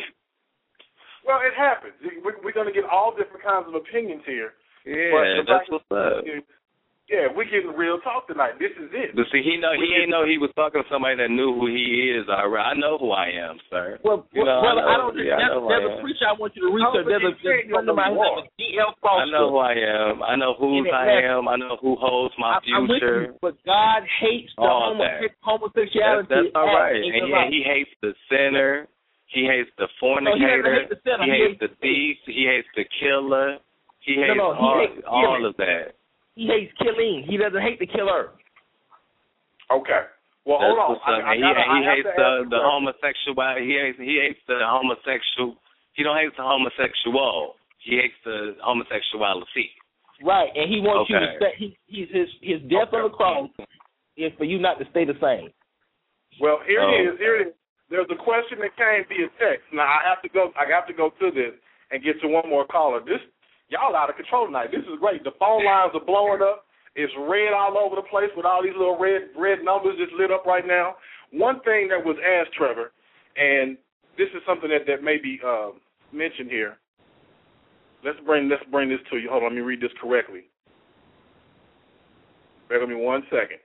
Well, it happens. We're, we're gonna get all different kinds of opinions here. Yeah, that's what's up. Yeah, we're getting real talk tonight. This is it. But see, he know he ain't know he was talking to somebody that knew who he is. Alright, I know who I am, sir. Well, you know, brother, I, I don't. yeah, there's I know there's a preacher I want you to research. There's a friend of mine who's D L Foster. I know who I am. I know whose I am. I know who holds my future. I'm with you, but God hates the homo- homosexuality. That's, that's all right. And yeah, he hates the sinner. He hates the fornicator. No, he, hate the sinner. he, he hates hates the thief. He hates the killer. He hates no, no, he all, hates all of that. He hates killing. He doesn't hate the killer. Okay. Well, That's hold on. I, I he gotta, he I hates the the homosexual. He hates he hates the homosexual. He don't hate the homosexual. He hates the homosexuality. Right, and he wants okay. you to stay. He, he's his his death okay. on the cross is for you not to stay the same. Well, here oh. it is. Here it is. There's a question that came via text. Now I have to go. I have to go to this and get to one more caller. This. Y'all out of control tonight. This is great. The phone lines are blowing up. It's red all over the place with all these little red red numbers just lit up right now. One thing that was asked, Trevor, and this is something that, that may be uh, mentioned here. Let's bring let's bring this to you. Hold on, let me read this correctly. Bear with me one second.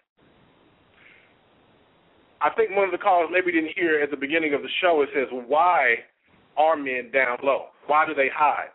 I think one of the callers maybe didn't hear at the beginning of the show. It says, why are men down low? Why do they hide?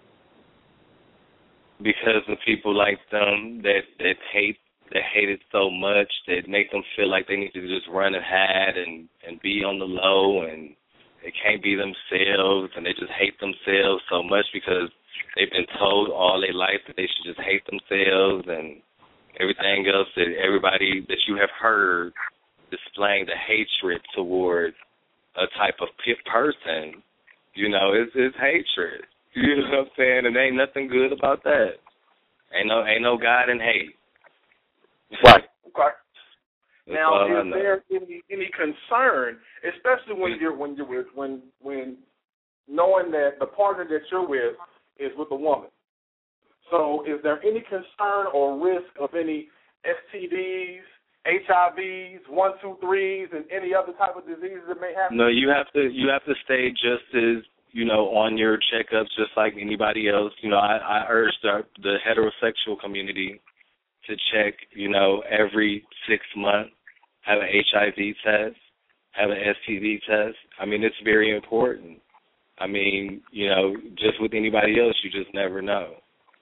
Because of people like them that, that hate that hate it so much that make them feel like they need to just run and hide and, and be on the low and they can't be themselves and they just hate themselves so much because they've been told all their life that they should just hate themselves and everything else that everybody that you have heard displaying the hatred towards a type of person, you know, it's, it's hatred. You know what I'm saying? And there ain't nothing good about that. Ain't no ain't no God in hate. Right. Okay. Now, is there any, any concern, especially when you're when you're with when when knowing that the partner that you're with is with a woman? So, is there any concern or risk of any S T Ds, H I Vs, one, two, threes, and any other type of diseases that may happen? No, you have to you have to stay just as, you know, on your checkups just like anybody else. You know, I, I urge the, the heterosexual community to check, you know, every six months, have an H I V test, have an S T D test. I mean, it's very important. I mean, you know, just with anybody else, you just never know.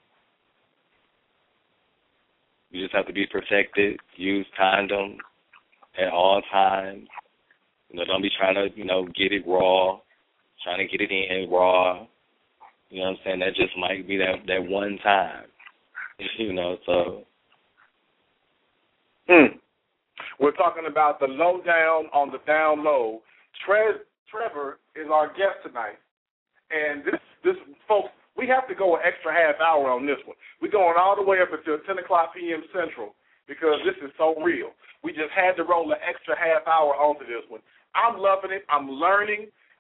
You just have to be protected, use condom at all times. You know, don't be trying to, you know, get it raw. Trying to get it in raw, you know what I'm saying? That just might be that, that one time, you know, so. Hmm. We're talking about the lowdown on the down low. Tre- Trevor is our guest tonight. And this, this, folks, we have to go an extra half hour on this one. We're going all the way up until ten o'clock p.m. Central because this is so real. We just had to roll an extra half hour onto this one. I'm loving it. I'm learning.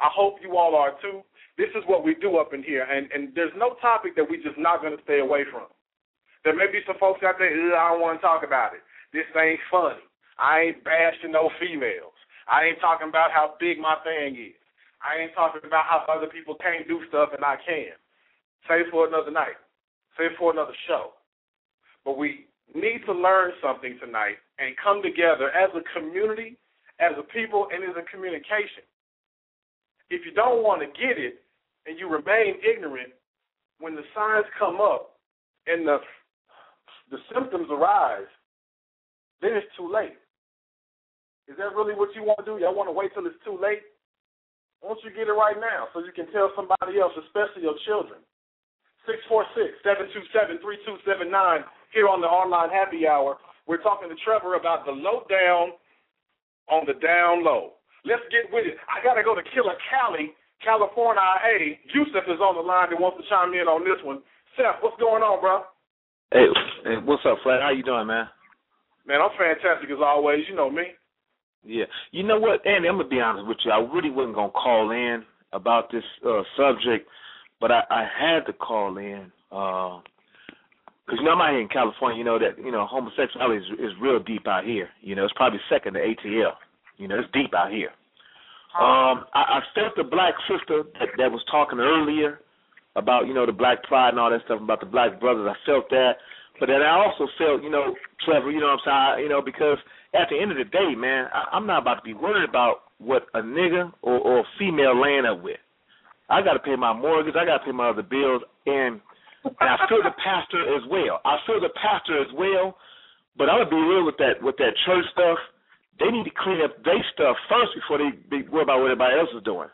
I hope you all are too. This is what we do up in here, and, and there's no topic that we're just not going to stay away from. There may be some folks out there, I don't want to talk about it. This ain't funny. I ain't bashing no females. I ain't talking about how big my thing is. I ain't talking about how other people can't do stuff and I can. Save for another night. Save for another show. But we need to learn something tonight and come together as a community, as a people, and as a communication. If you don't want to get it and you remain ignorant, when the signs come up and the the symptoms arise, then it's too late. Is that really what you want to do? Y'all want to wait till it's too late? Why don't you get it right now so you can tell somebody else, especially your children? six four six, seven two seven, three two seven nine here on the Online Happy Hour. We're talking to Trevor about the lowdown on the down low. Let's get with it. I got to go to Killer Cali, California, I A. Yusuf is on the line and wants to chime in on this one. Seth, what's going on, bro? Hey, hey, what's up, Fred? How you doing, man? Man, I'm fantastic as always. You know me. Yeah. You know what, Andy, I'm going to be honest with you. I really wasn't going to call in about this uh, subject, but I, I had to call in because, uh, you know, I'm out here in California. You know that, you know, homosexuality is, is real deep out here. You know, it's probably second to A T L. You know, it's deep out here. Um, I, I felt the black sister that, that was talking earlier about, you know, the black pride and all that stuff, about the black brothers. I felt that. But then I also felt, you know, Trevor, you know what I'm saying, you know, because at the end of the day, man, I, I'm not about to be worried about what a nigga or, or a female laying up with. I got to pay my mortgage. I got to pay my other bills. And, and I feel the pastor as well. I feel the pastor as well. But I'm going to be real with that, with that church stuff. They need to clean up their stuff first before they, they worry about what everybody else is doing.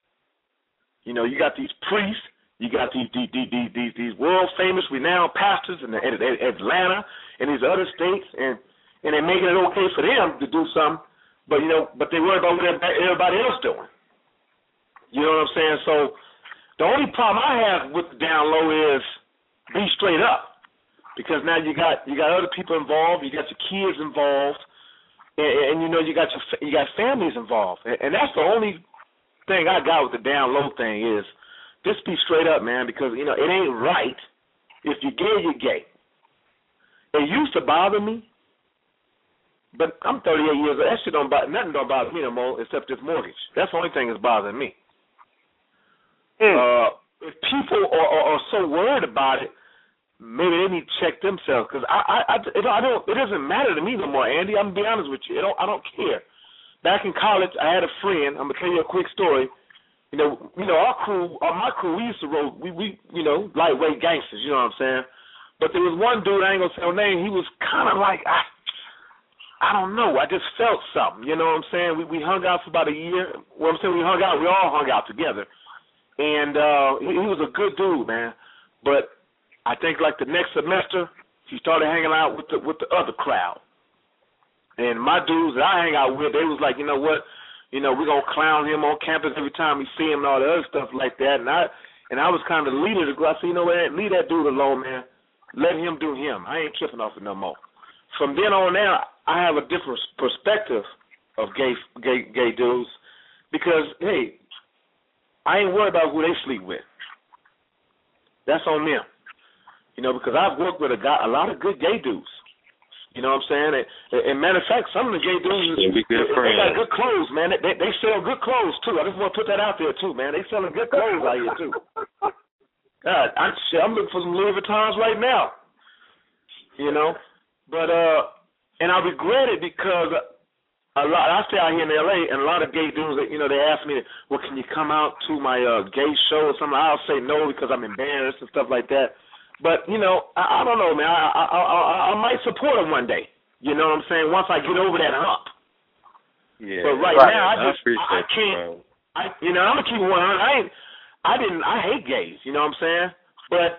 You know, you got these priests. You got these these these these, these world famous, renowned pastors in, the, in Atlanta and these other states, and and they're making it okay for them to do something, but you know, but they worry about what everybody else doing. You know what I'm saying? So the only problem I have with the down low is be straight up, because now you got you got other people involved, you got your kids involved, and, and you know you got your you got families involved, and, and that's the only thing I got with the down low thing is. Just be straight up, man, because, you know, it ain't right. If you're gay, you're gay. It used to bother me, but I'm thirty-eight years old. That shit don't bother, nothing don't bother me no more except this mortgage. That's the only thing that's bothering me. Mm. Uh, if people are, are, are so worried about it, maybe they need to check themselves, because I, I, I, it, I don't, it doesn't matter to me no more, Andy. I'm going to be honest with you. It don't, I don't care. Back in college, I had a friend. I'm going to tell you a quick story. You know, you know, our crew, uh, my crew, we used to roll, we, we, you know, lightweight gangsters, you know what I'm saying? But there was one dude, I ain't gonna say no name, he was kind of like, I, I don't know, I just felt something, you know what I'm saying? We we hung out for about a year. Well, I'm saying we hung out, we all hung out together. And uh, he, he was a good dude, man. But I think like the next semester, he started hanging out with the with the other crowd. And my dudes that I hang out with, they was like, you know what? You know, we're going to clown him on campus every time we see him and all the other stuff like that. And I and I was kind of the leader to go. I said, you know what, leave that dude alone, man. Let him do him. I ain't tripping off it no more. From then on now, I have a different perspective of gay gay gay dudes because, hey, I ain't worried about who they sleep with. That's on them. You know, because I've worked with a, guy, a lot of good gay dudes. You know what I'm saying? And, and matter of fact, some of the gay dudes, yeah, they, they got good clothes, man. They, they, they sell good clothes, too. I just want to put that out there, too, man. They selling good clothes out here, too. God, I'm, I'm looking for some Louis Vuittons right now. You know? But, uh, and I regret it because a lot, I stay out here in L A, and a lot of gay dudes, you know, they ask me, well, can you come out to my uh, gay show or something? I'll say no because I'm embarrassed and stuff like that. But, you know, I, I don't know, man. I, I, I, I might support him one day. You know what I'm saying? Once I get over that hump. Yeah. But right, right. now, I just I, I can't. I, you know, I'm gonna keep one hundred. I ain't. I didn't. I hate gays. You know what I'm saying? But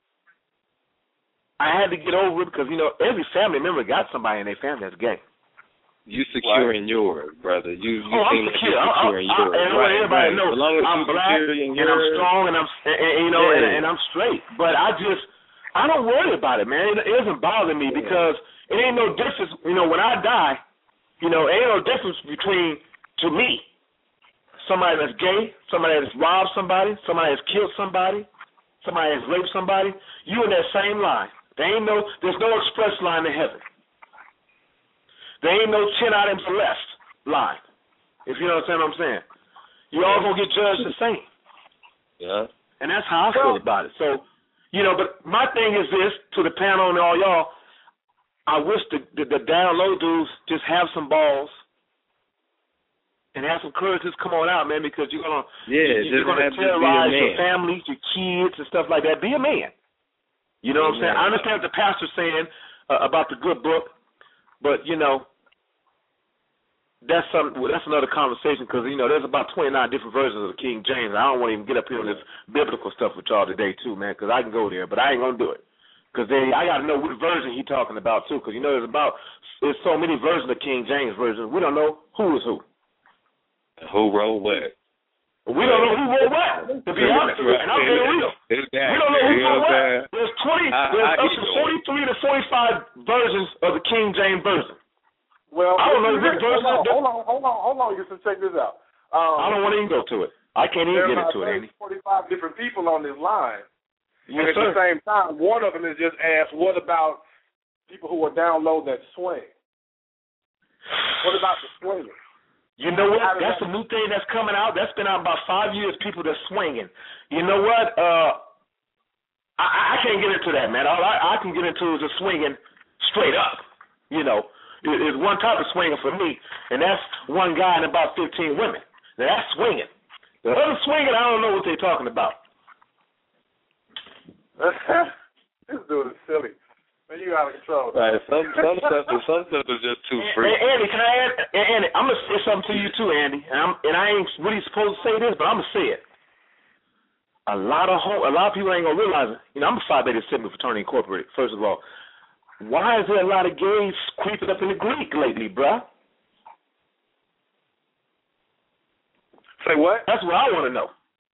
I had to get over it because you know every family member got somebody in their family that's gay. You securing right. yours, brother. You you oh, seem I'm secure. like securing I, I, yours. I, and right, everybody right. knows as long as I'm black and yours. I'm strong and I'm and, and you know yeah. and, and I'm straight. But I just. I don't worry about it, man. It, it doesn't bother me because it ain't no difference. You know, when I die, you know, ain't no difference between to me. somebody that's gay, somebody that's robbed somebody, somebody that's killed somebody, somebody that's raped somebody, you in that same line. There ain't no, there's no express line to heaven. There ain't no ten items or less line. If you understand what I'm saying, you all gonna get judged the same. Yeah. And that's how I feel about it. So, you know, but my thing is this to the panel and all y'all. I wish the the, the down low dudes just have some balls and have some courage. Just come on out, man, because you're gonna yeah, you're gonna terrorize your families, your kids, and stuff like that. Be a man. You know what I'm saying? I understand what the pastor's saying uh, about the good book, but you know, that's some that's another conversation because you know there's about twenty-nine different versions of the King James. I don't want to even get up here on this biblical stuff with y'all today too, man, because I can go there, but I ain't gonna do it because then I got to know what version he talking about too, because you know there's about there's so many versions of King James version. We don't know who is who. Who wrote what? We don't know who wrote what. To be honest with you, and I'm being real. We don't know who wrote what. There's twenty, there's up to forty-three to forty-five versions of the King James version. Well, I don't know which version. Hold on, hold on, hold on, Houston. Check this out. Um, I don't want to even go to it. I can't even get into it, Andy. There's forty-five different people on this line. Yes, and at sir. the same time, one of them is just asked, what about people who are down low that swing? What about the swingers? You know what? That's a new thing that's coming out. That's been out about five years, people that's swinging. You know what? Uh, I, I can't get into that, man. All I, I can get into is just swinging straight up. You know, there's one type of swinging for me, and that's one guy and about fifteen women. Now, that's swinging. The other swinging, I don't know what they're talking about. This dude is silly. Man, you out of control. Right. Some some stuff is some stuff is just too free. And, Andy, can I add? Andy, I'm gonna say something to you too, Andy. And, I'm, and I ain't really supposed to say this, but I'm gonna say it. A lot of home, a lot of people ain't gonna realize it. You know, I'm a Phi Beta Sigma fraternity incorporated. First of all, why is there a lot of gays creeping up in the Greek lately, bruh? Say what? That's what I want to know.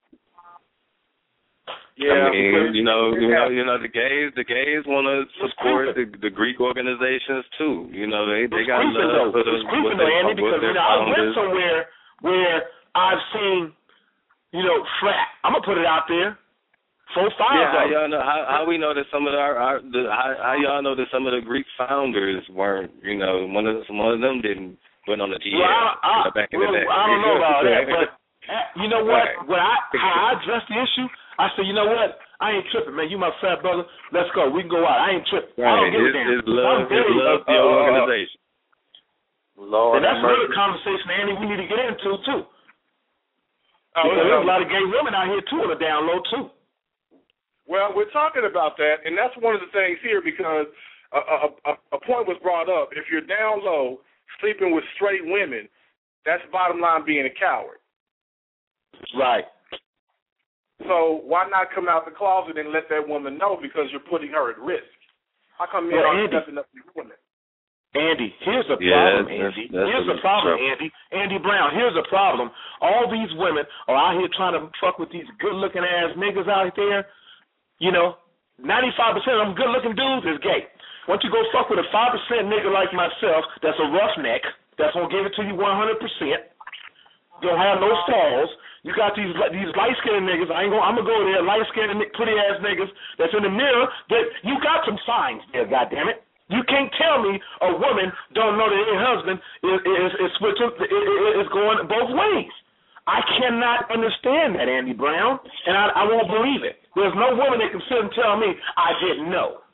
I Yeah, mean, you know, you know, you know, the gays, the gays want to support the, the Greek organizations too. You know, they they got love for the. It's creeping though, Andy, because you know, I went somewhere where I've seen, you know, frat. I'm gonna put it out there. Four, five. Yeah, how y'all know? How, how we know that some of our, our the, how, how y'all know that some of the Greek founders weren't? You know, one of one of them didn't went on the D L well, I, I, you know, back in well, the day. I don't know about that, but you know what? Right. When I how I address the issue, I said, you know what? I ain't tripping, man. You my fat brother. Let's go. We can go out. I ain't tripping. Right. I don't give it's, a damn. It's love, I'm very, it's love uh, for your uh, organization. Lord, and that's another conversation, Andy, we need to get into too. Oh, because there's a lot of gay women out here too on the down low too. Well, we're talking about that, and that's one of the things here because a, a, a, a point was brought up. If you're down low, sleeping with straight women, that's bottom line being a coward. Right. So why not come out the closet and let that woman know because you're putting her at risk? How come you're well, not stepping up and doing it? Andy, here's a yeah, problem, that's, Andy. That's here's a problem, trouble. Andy. Andy Brown, here's a problem. All these women are out here trying to fuck with these good-looking ass niggas out there. You know, ninety-five percent of them good-looking dudes is gay. Once you go fuck with a five percent nigga like myself that's a roughneck, that's going to give it to you one hundred percent, don't have no flaws. You got these these light-skinned niggas. I ain't gonna, I'm going to go there, light-skinned, pretty-ass niggas that's in the mirror that you got some signs there, goddammit. You can't tell me a woman don't know that her husband is is, is switching, is going both ways. I cannot understand that, Andy Brown, and I, I won't believe it. There's no woman that can sit and tell me I didn't know.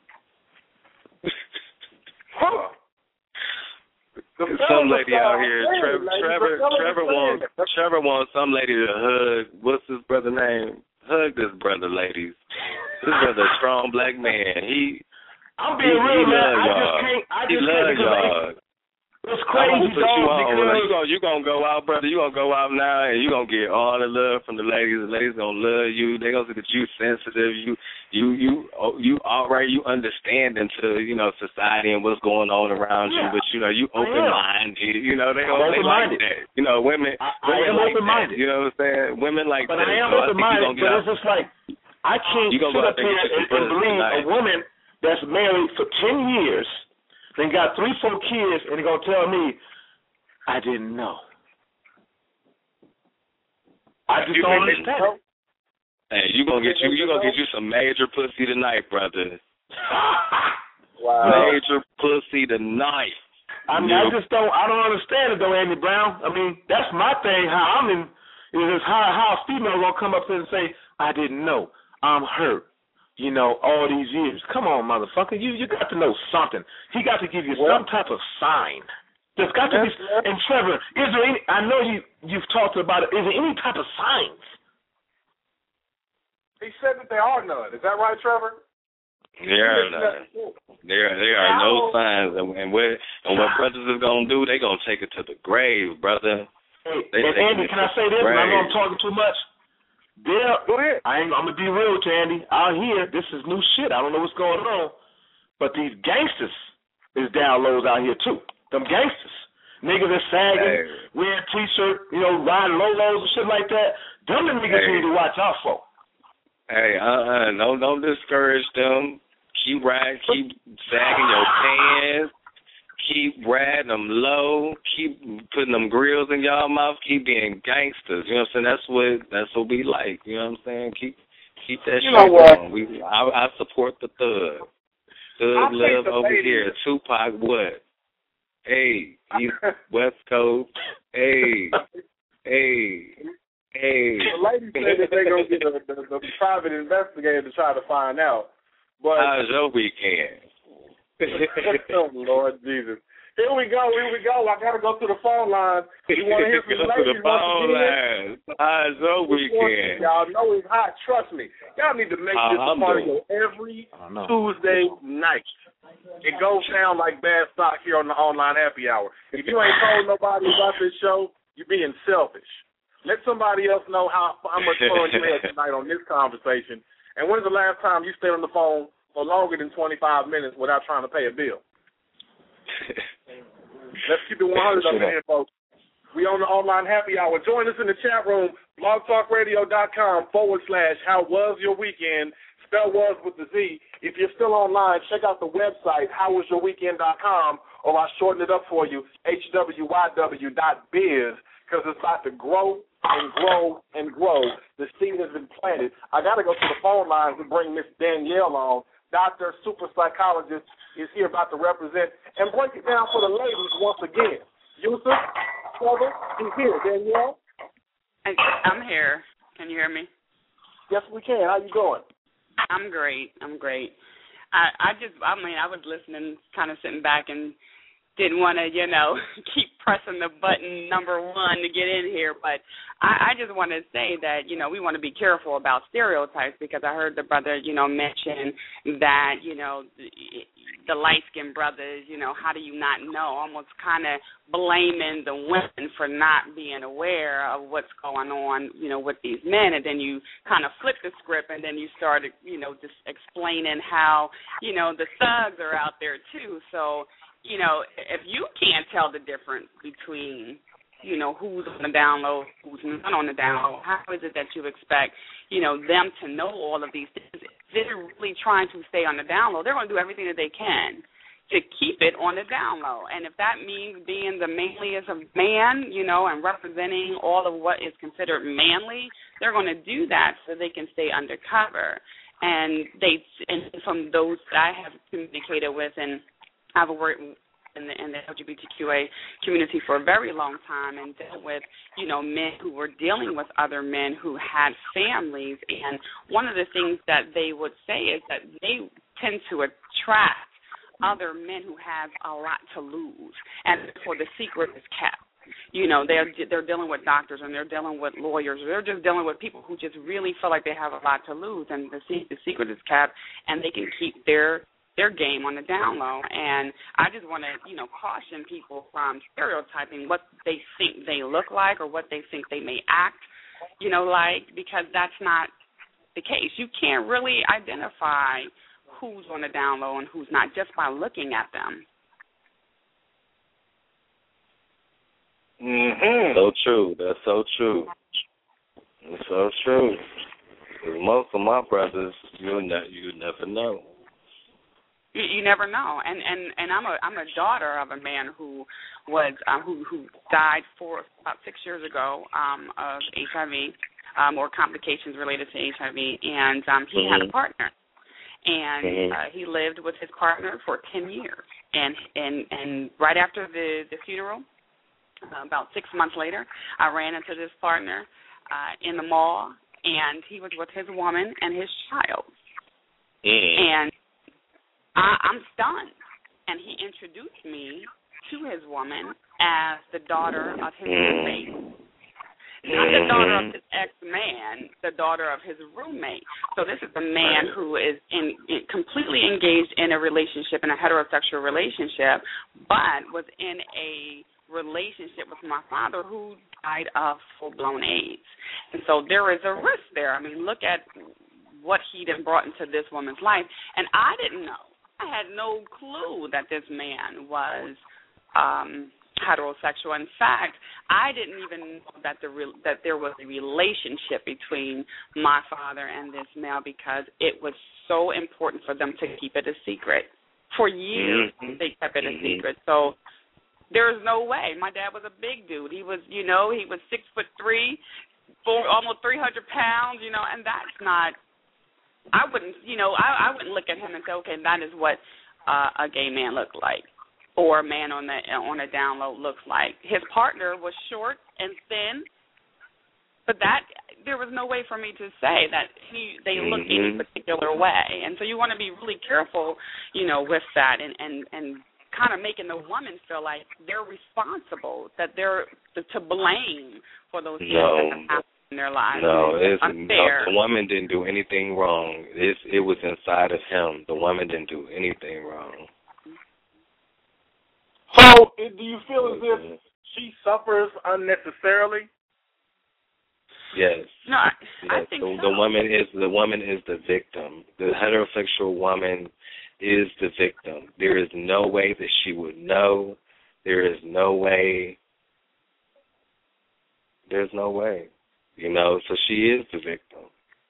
Huh. Some lady out here, Trevor, Trevor, Trevor wants, Trevor wants some lady to hug. What's his brother name? Hug this brother, ladies. This brother, a strong black man. He. I'm being he, real, he man. I y'all. just can't. I he just love can't y'all. It's crazy, put dog. You, on, because you gonna you gonna go out, brother. You gonna go out now, and you gonna get all the love from the ladies. The ladies gonna love you. They gonna see that you sensitive. You you you you all right. You understand into you know society and what's going on around yeah, you. But you know you open minded. You know they gonna they like that. You know women. I, women I am like open minded. You know what I'm saying? Women like but that. I am so open minded. But it's just like I can't sit up here and, and believe tonight. A woman that's married for ten years, then got three, four kids, and they're gonna tell me I didn't know. I just don't understand it. Hey, you gonna get you you gonna get you some major pussy tonight, brother. Wow. Major pussy tonight. I mean, I just don't I don't understand it though, Andy Brown. I mean, that's my thing. How I'm in is how how a female gonna come up here and say, I didn't know, I'm hurt. You know, all these years. Come on, motherfucker. You you got to know something. He got to give you Well, some type of sign. There's got to be. And Trevor, is there any? I know you you've talked about it. Is there any type of signs? He said that there are none. Is that right, Trevor? There are none. There there are no signs, and, and what and what brothers is gonna do? They gonna take it to the grave, brother. Hey, They and take Andy, it can to I say the this? And I know I'm grave. talking too much. There, Go ahead. I ain't, I'm gonna be real with you, Andy. Out here, this is new shit. I don't know what's going on, but these gangsters is down lows out here too. Them gangsters, niggas that sagging, Hey. wearing t-shirt, you know, riding lolos and shit like that. Them the niggas Hey. you need to watch out for. Hey, uh, uh, don't don't discourage them. Keep riding, keep sagging your pants. Keep riding them low. Keep putting them grills in y'all mouth. Keep being gangsters. You know what I'm saying? That's what that's what we like. You know what I'm saying? Keep keep that You shit know what? going. We I, I support the thug. Thug I think love the over lady- here. Tupac what? Hey, East West Coast. Hey, hey, hey. The lady said that they're going to get the, the, the private investigator to try to find out. But How's your weekend? oh, Lord Jesus. Here we go. Here we go. I got to go to the phone line. You want to hear from the Go to ladies the phone line. How's your weekend? Y'all know it's hot. Trust me. Y'all need to make Uh, this a I'm party doing- every I know. Tuesday night. It goes down like bad stock here on the online happy hour. If you ain't told nobody about this show, you're being selfish. Let somebody else know how, how much fun you had tonight on this conversation. And when's the last time you stayed on the phone for longer than twenty-five minutes without trying to pay a bill? Let's keep it one hundred up in here, folks. We on the online happy hour. Join us in the chat room, blogtalkradio.com forward slash how was your weekend. Spell was with the Z. If you're still online, check out the website, how was your weekend dot com, or I'll shorten it up for you, H W Y W dot biz, because it's about to grow and grow and grow. The seed has been planted. I got to go to the phone lines and bring Miss Danielle on. Doctor, super psychologist, is here about to represent and break it down for the ladies once again. Yusuf, Trevor, he's here. Danielle? I'm here. Can you hear me? Yes, we can. How you doing? I'm great. I'm great. I, I just, I mean, I was listening, kind of sitting back and didn't want to, you know, keep pressing the button number one to get in here. But I, I just want to say that, you know, we want to be careful about stereotypes because I heard the brother, you know, mention that, you know, the, the light-skinned brothers, you know, how do you not know, almost kind of blaming the women for not being aware of what's going on, you know, with these men. And then you kind of flip the script and then you started, you know, just explaining how, you know, the thugs are out there too. So, you know, if you can't tell the difference between, you know, who's on the down low, who's not on the down low, how is it that you expect, you know, them to know all of these things? If they're really trying to stay on the down low, they're going to do everything that they can to keep it on the down low. And if that means being the manliest of man, you know, and representing all of what is considered manly, they're going to do that so they can stay undercover. And they, and from those that I have communicated with, and I've worked in the, in the L G B T Q A community for a very long time and dealt with, you know, men who were dealing with other men who had families. And one of the things that they would say is that they tend to attract other men who have a lot to lose, and therefore the secret is kept. You know, they're they're dealing with doctors and they're dealing with lawyers. Or they're just dealing with people who just really feel like they have a lot to lose, and the, the secret is kept, and they can keep their their game on the down low. And I just want to, you know, caution people from stereotyping what they think they look like or what they think they may act, you know, like, because that's not the case. You can't really identify who's on the down low and who's not just by looking at them. Mm-hmm. So true. That's so true. It's so true. 'Cause most of my brothers, you ne- you never know. You, you never know, and and and I'm a I'm a daughter of a man who was um, who who died four about six years ago um, of H I V. um, or complications related to H I V, and um, he mm-hmm. had a partner. And mm-hmm. uh, he lived with his partner for ten years. And and, and right after the, the funeral, uh, about six months later, I ran into this partner uh, in the mall, and he was with his woman and his child. Mm. And I, I'm stunned. And he introduced me to his woman as the daughter of his roommate. Not the daughter of his ex-man, the daughter of his roommate. So this is a man who is in, in completely engaged in a relationship, in a heterosexual relationship, but was in a relationship with my father who died of full-blown AIDS. And so there is a risk there. I mean, look at what he then brought into this woman's life. And I didn't know. I had no clue that this man was um, heterosexual. In fact, I didn't even know that the re- that there was a relationship between my father and this male because it was so important for them to keep it a secret. For years, mm-hmm. they kept it a mm-hmm. secret. So there is no way. My dad was a big dude. He was, you know, he was six foot three, four, almost three hundred pounds, you know, and that's not. I wouldn't, you know, I, I wouldn't look at him and say, okay, that is what uh, a gay man looked like, or a man on the on a down low looks like. His partner was short and thin, but that there was no way for me to say that he they look mm-hmm. any particular way, and so you want to be really careful, you know, with that, and and and kind of making the woman feel like they're responsible, that they're to blame for those things no. that have happened in their lives. No, it's, unfair. no, the woman didn't do anything wrong. It's, it was inside of him. The woman didn't do anything wrong. So, do you feel as if she suffers unnecessarily? Yes. No, I, yes. I think the, so. the woman is the woman is the victim. The heterosexual woman is the victim. There is no way that she would know. There is no way. There's no way. You know, so she is the victim.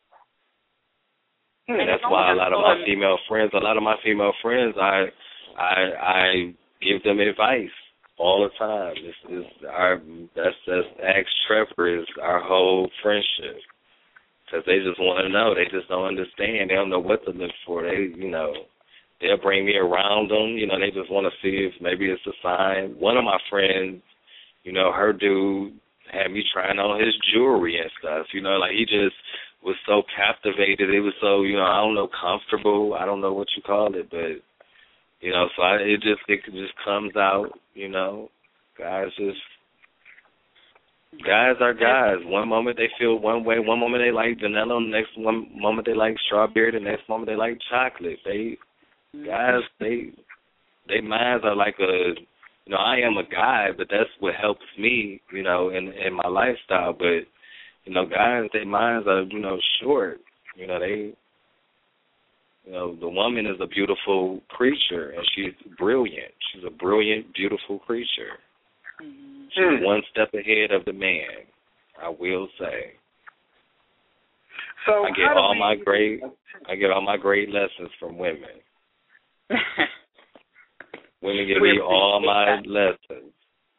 And, and that's why a lot of my female friends, a lot of my female friends, I, I, I give them advice all the time. This is our that's that's Ask Trevor is our whole friendship, because they just want to know. They just don't understand. They don't know what to look for. They, you know, they'll bring me around them. You know, they just want to see if maybe it's a sign. One of my friends, you know, her dude had me trying on his jewelry and stuff. You know, like he just was so captivated. It was so, you know, I don't know, comfortable. I don't know what you call it, but, you know, so I, it just it just comes out, you know. Guys just, guys are guys. One moment they feel one way, one moment they like vanilla, the next one moment they like strawberry, the next moment they like chocolate. They, guys, they, they minds are like a, you know, I am a guy, but that's what helps me, you know, in in my lifestyle. But, you know, guys, their minds are, you know, short. You know, they, you know, the woman is a beautiful creature, and she's brilliant. She's a brilliant, beautiful creature. Mm-hmm. She's one step ahead of the man, I will say. So I get all we... my great, I get all my great lessons from women. Women give me all my lessons.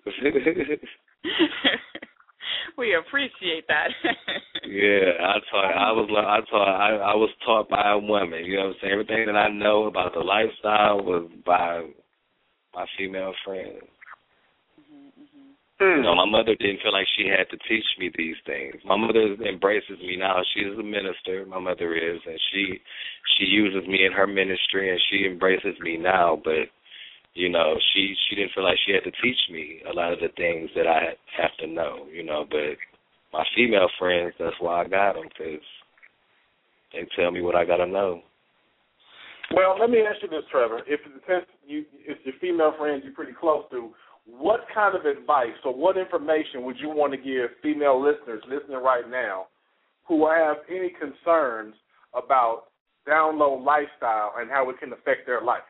We appreciate that. Yeah, I taught. I was. I taught. I, I was taught by a woman. You know what I'm saying? Everything that I know about the lifestyle was by my female friends. Mm-hmm. You know, my mother didn't feel like she had to teach me these things. My mother embraces me now. She's a minister. My mother is, and she she uses me in her ministry, and she embraces me now. But you know, she, she didn't feel like she had to teach me a lot of the things that I have to know, you know. But my female friends, that's why I got them, because they tell me what I got to know. Well, let me ask you this, Trevor. If since you, if your female friends you're pretty close to, what kind of advice or what information would you want to give female listeners listening right now who have any concerns about down low lifestyle and how it can affect their life?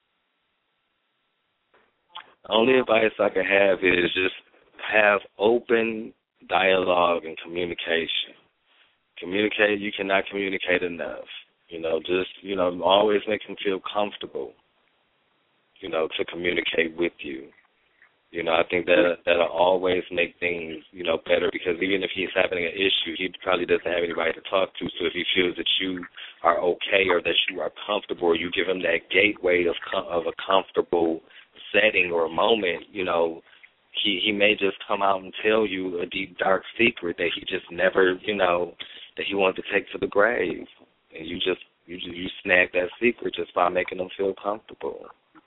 Only advice I can have is just have open dialogue and communication. Communicate, you cannot communicate enough. You know, just, you know, always make them feel comfortable, you know, to communicate with you. You know, I think that that'll always make things, you know, better, because even if he's having an issue, he probably doesn't have anybody to talk to. So if he feels that you are okay or that you are comfortable, or you give him that gateway of com- of a comfortable setting or moment, you know, he he may just come out and tell you a deep, dark secret that he just never, you know, that he wanted to take to the grave, and you just you just, you snag that secret just by making him feel comfortable.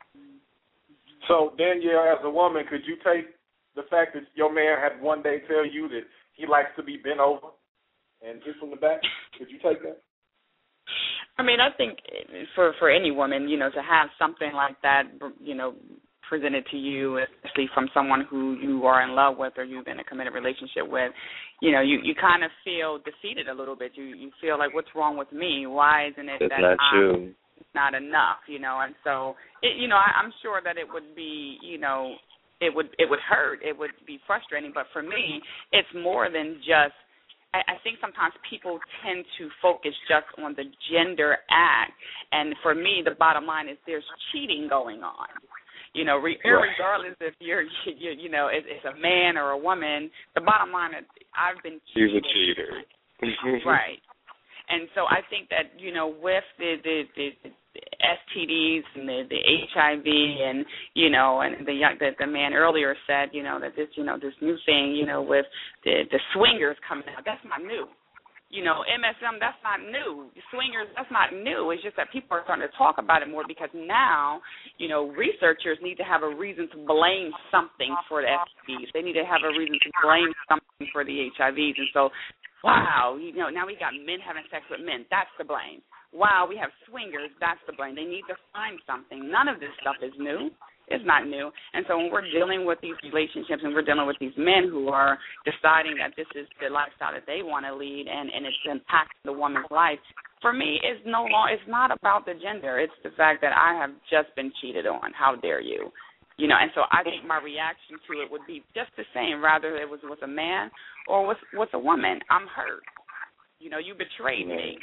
So, Danielle, as a woman, could you take the fact that your man had one day tell you that he likes to be bent over and hit from the back? Could you take that? I mean, I think for for any woman, you know, to have something like that, you know, presented to you, especially from someone who you are in love with or you've in a committed relationship with, you know, you, you kind of feel defeated a little bit. You you feel like, what's wrong with me? Why isn't it it's that not I'm true. not enough, you know? And so, it, you know, I, I'm sure that it would be, you know, it would it would hurt. It would be frustrating. But for me, it's more than just, I, I think sometimes people tend to focus just on the gender act. And for me, the bottom line is there's cheating going on. You know, re- regardless if you're, you, you know, if it's a man or a woman, the bottom line is I've been cheated. She's a cheater. Right. And so I think that, you know, with the, the, the, the S T Ds and the, the H I V and, you know, and the young, the, the man earlier said, you know, that this, you know, this new thing, you know, with the, the swingers coming out, that's not new. You know, M S M, that's not new. Swingers, that's not new. It's just that people are starting to talk about it more because now, you know, researchers need to have a reason to blame something for the S T Ds. They need to have a reason to blame something for the H I Vs. And so, wow, you know, now we got men having sex with men. That's the blame. Wow, we have swingers. That's the blame. They need to find something. None of this stuff is new. It's not new. And so when we're dealing with these relationships and we're dealing with these men who are deciding that this is the lifestyle that they want to lead and, and it's impacting the woman's life, for me, it's no long, it's not about the gender. It's the fact that I have just been cheated on. How dare you? You know, and so I think my reaction to it would be just the same, rather it was with a man or with, with a woman. I'm hurt. You know, you betrayed me.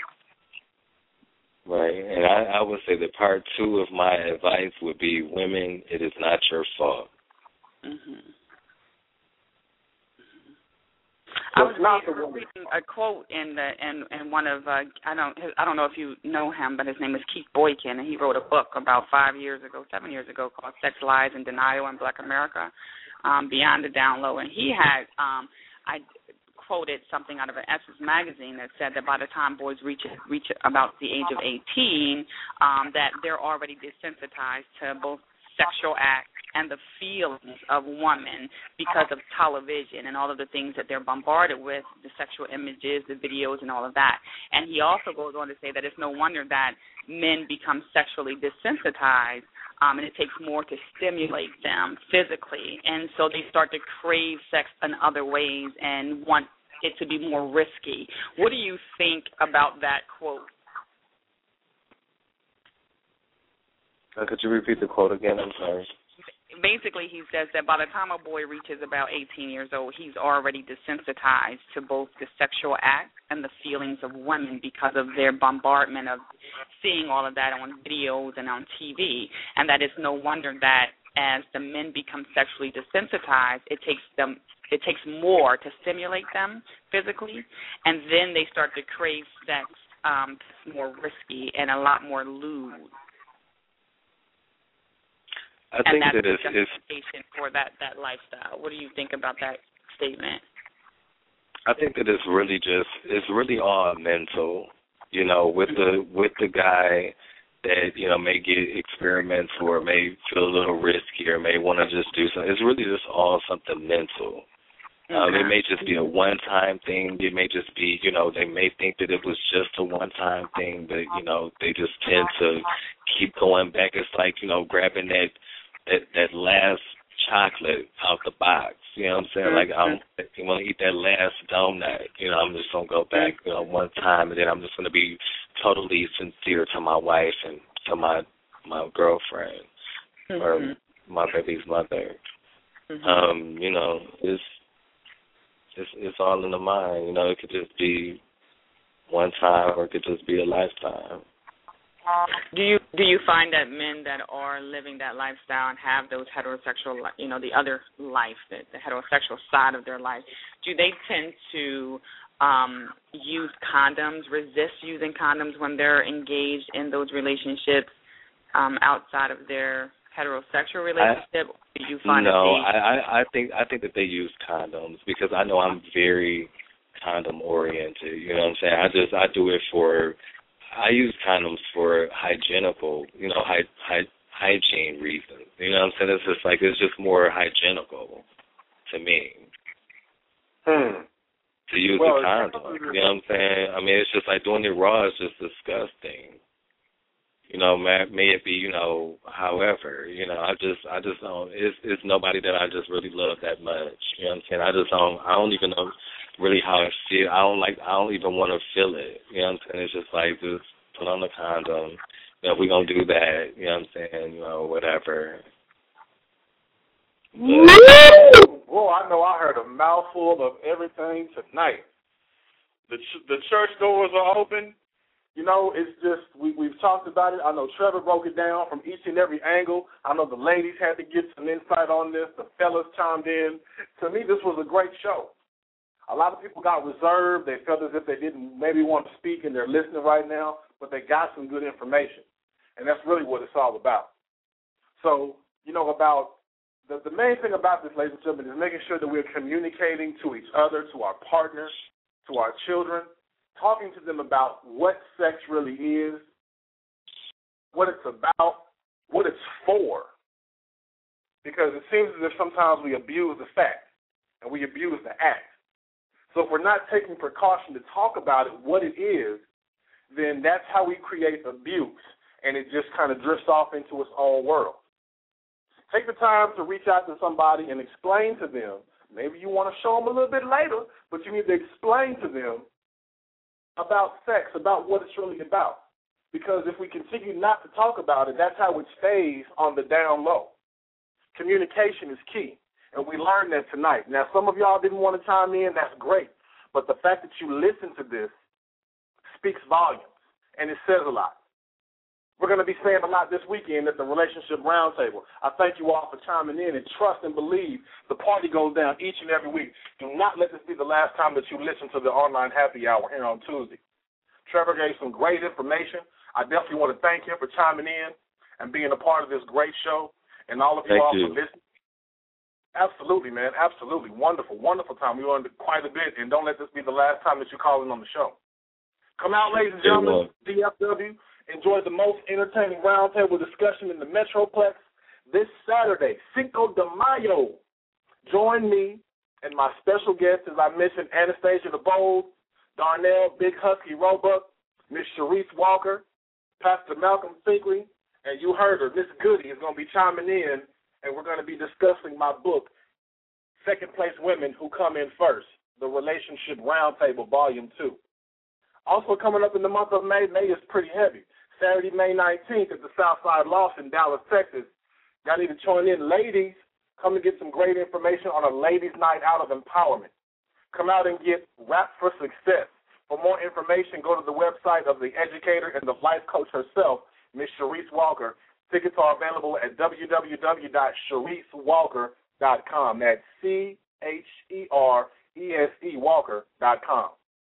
Right, and I, I would say that part two of my advice would be, women, it is not your fault. Mm-hmm. I was reading, reading a quote in the in, in one of uh, I don't I don't know if you know him, but his name is Keith Boykin, and he wrote a book about five years ago, seven years ago, called "Sex, Lies, and Denial in Black America," um, Beyond the Down Low, and he had um, I. quoted something out of an Essence magazine that said that by the time boys reach reach about the age of eighteen, um, that they're already desensitized to both sexual acts and the feelings of women because of television and all of the things that they're bombarded with, the sexual images, the videos, and all of that. And he also goes on to say that it's no wonder that men become sexually desensitized, um, and it takes more to stimulate them physically. And so they start to crave sex in other ways and want it to be more risky. What do you think about that quote? Uh, could you repeat the quote again? I'm sorry. Basically, he says that by the time a boy reaches about eighteen years old, he's already desensitized to both the sexual act and the feelings of women because of their bombardment of seeing all of that on videos and on T V, and that it's no wonder that as the men become sexually desensitized, it takes them it takes more to stimulate them physically, and then they start to crave sex um, that's more risky and a lot more lewd. I think and that's that it's, the justification for that, that lifestyle. What do you think about that statement? I think that it's really just it's really all mental. You know, with the with the guy that, you know, may get experimental or may feel a little risky or may want to just do something. It's really just all something mental. Um, it may just be a one-time thing. It may just be, you know, they may think that it was just a one-time thing, but, you know, they just tend to keep going back. It's like, you know, grabbing that that, that last chocolate out the box. You know what I'm saying? Like, I'm, you want to eat that last donut. You know, I'm just going to go back, you know, one time, and then I'm just going to be totally sincere to my wife and to my my girlfriend mm-hmm. or my baby's mother. Mm-hmm. Um, you know, it's It's, it's all in the mind. You know, it could just be one time or it could just be a lifetime. Do you do you find that men that are living that lifestyle and have those heterosexual, you know, the other life, the, the heterosexual side of their life, do they tend to um, use condoms, resist using condoms when they're engaged in those relationships um, outside of their heterosexual relationship? I, do you find no, that they... I, I think I think that they use condoms because I know I'm very condom oriented. You know what I'm saying? I just I do it for. I use condoms for hygienical, you know, hy, hy, hygiene reasons. You know what I'm saying? It's just like, it's just more hygienical to me hmm. to use well, a condom. You know what I'm saying? I mean, it's just like doing it raw is just disgusting. You know, may, may it be, you know, however, you know, I just, I just don't, it's, it's nobody that I just really love that much. You know what I'm saying? I just don't, I don't even know really how I feel. I don't like, I don't even want to feel it. You know what I'm saying? It's just like, just put on the condom. You know, if we're going to do that, you know what I'm saying, you know, whatever. But, well, I know I heard a mouthful of everything tonight. The ch- the church doors are open. You know, it's just, we, we've talked about it. I know Trevor broke it down from each and every angle. I know the ladies had to get some insight on this. The fellas chimed in. To me, this was a great show. A lot of people got reserved. They felt as if they didn't maybe want to speak, and they're listening right now, but they got some good information. And that's really what it's all about. So, you know, about the, the main thing about this, ladies and gentlemen, is making sure that we're communicating to each other, to our partners, to our children, talking to them about what sex really is, what it's about, what it's for. Because it seems as if sometimes we abuse the fact and we abuse the act. So if we're not taking precaution to talk about it, what it is, then that's how we create abuse, and it just kind of drifts off into its own world. Take the time to reach out to somebody and explain to them. Maybe you want to show them a little bit later, but you need to explain to them about sex, about what it's really about. Because if we continue not to talk about it, that's how it stays on the down low. Communication is key. And we learned that tonight. Now, some of y'all didn't want to chime in. That's great. But the fact that you listen to this speaks volumes, and it says a lot. We're going to be saying a lot this weekend at the Relationship Roundtable. I thank you all for chiming in, and trust and believe the party goes down each and every week. Do not let this be the last time that you listen to the online happy hour here on Tuesday. Trevor gave some great information. I definitely want to thank him for chiming in and being a part of this great show, and all of you thank all you. for listening. Absolutely, man. Absolutely. Wonderful, wonderful time. We learned quite a bit, and don't let this be the last time that you call in on the show. Come out, ladies and gentlemen, D F W. Enjoy the most entertaining roundtable discussion in the Metroplex this Saturday, Cinco de Mayo. Join me and my special guest, as I mentioned, Anastasia the Bold, Darnell Big Husky Roebuck, Miss Sharice Walker, Pastor Malcolm Finkley, and you heard her, Miss Goody is going to be chiming in, and we're going to be discussing my book, Second Place Women Who Come In First, The Relationship Roundtable, Volume two. Also coming up in the month of May, May is pretty heavy. Saturday, May nineteenth at the Southside Loft in Dallas, Texas. Y'all need to join in. Ladies, come and get some great information on a ladies' night out of empowerment. Come out and get Rap for Success. For more information, go to the website of the educator and the life coach herself, Miss Sharice Walker. Tickets are available at w w w dot sharice walker dot com. That's C H E R E S E Walker dot com.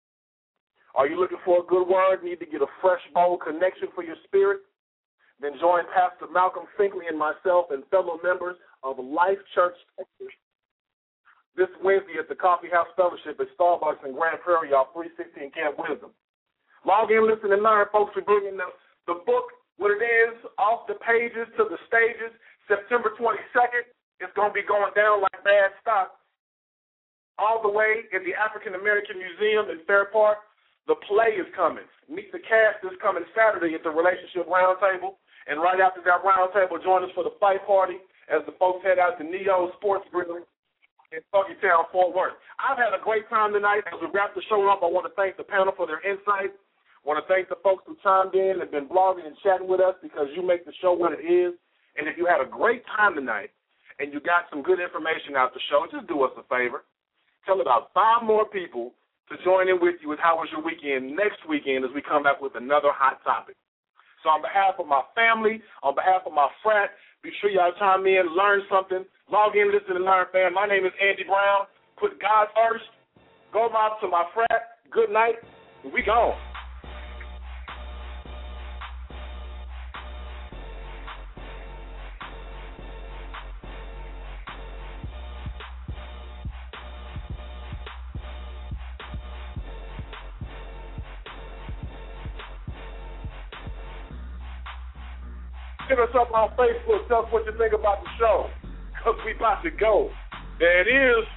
Are you looking for a good word? Need to get a fresh, bold connection for your spirit? Then join Pastor Malcolm Finkley and myself and fellow members of Life Church Texas this Wednesday at the Coffee House Fellowship at Starbucks in Grand Prairie off three sixteen Camp Wisdom. Log in, listen, and learn, folks. We're bringing the, the book, what it is, off the pages to the stages. September twenty-second, it's going to be going down like bad stock. All the way in the African American Museum in Fair Park. The play is coming. Meet the Cast is coming Saturday at the Relationship Roundtable. And right after that roundtable, join us for the fight party as the folks head out to Neo Sports Grill in Funky Town, Fort Worth. I've had a great time tonight. As we wrap the show up, I want to thank the panel for their insight. I want to thank the folks who chimed in and been blogging and chatting with us, because you make the show what it is. And if you had a great time tonight and you got some good information out the show, just do us a favor. Tell about five more people to join in with you with How Was Your Weekend next weekend as we come back with another hot topic. So on behalf of my family, on behalf of my frat, be sure y'all chime in, learn something. Log in, listen, and learn, fam. My name is Andy Brown. Put God first. Go mob to my frat. Good night. We gone. Hit us up on Facebook. Tell us what you think about the show. Because we about to go. There it is.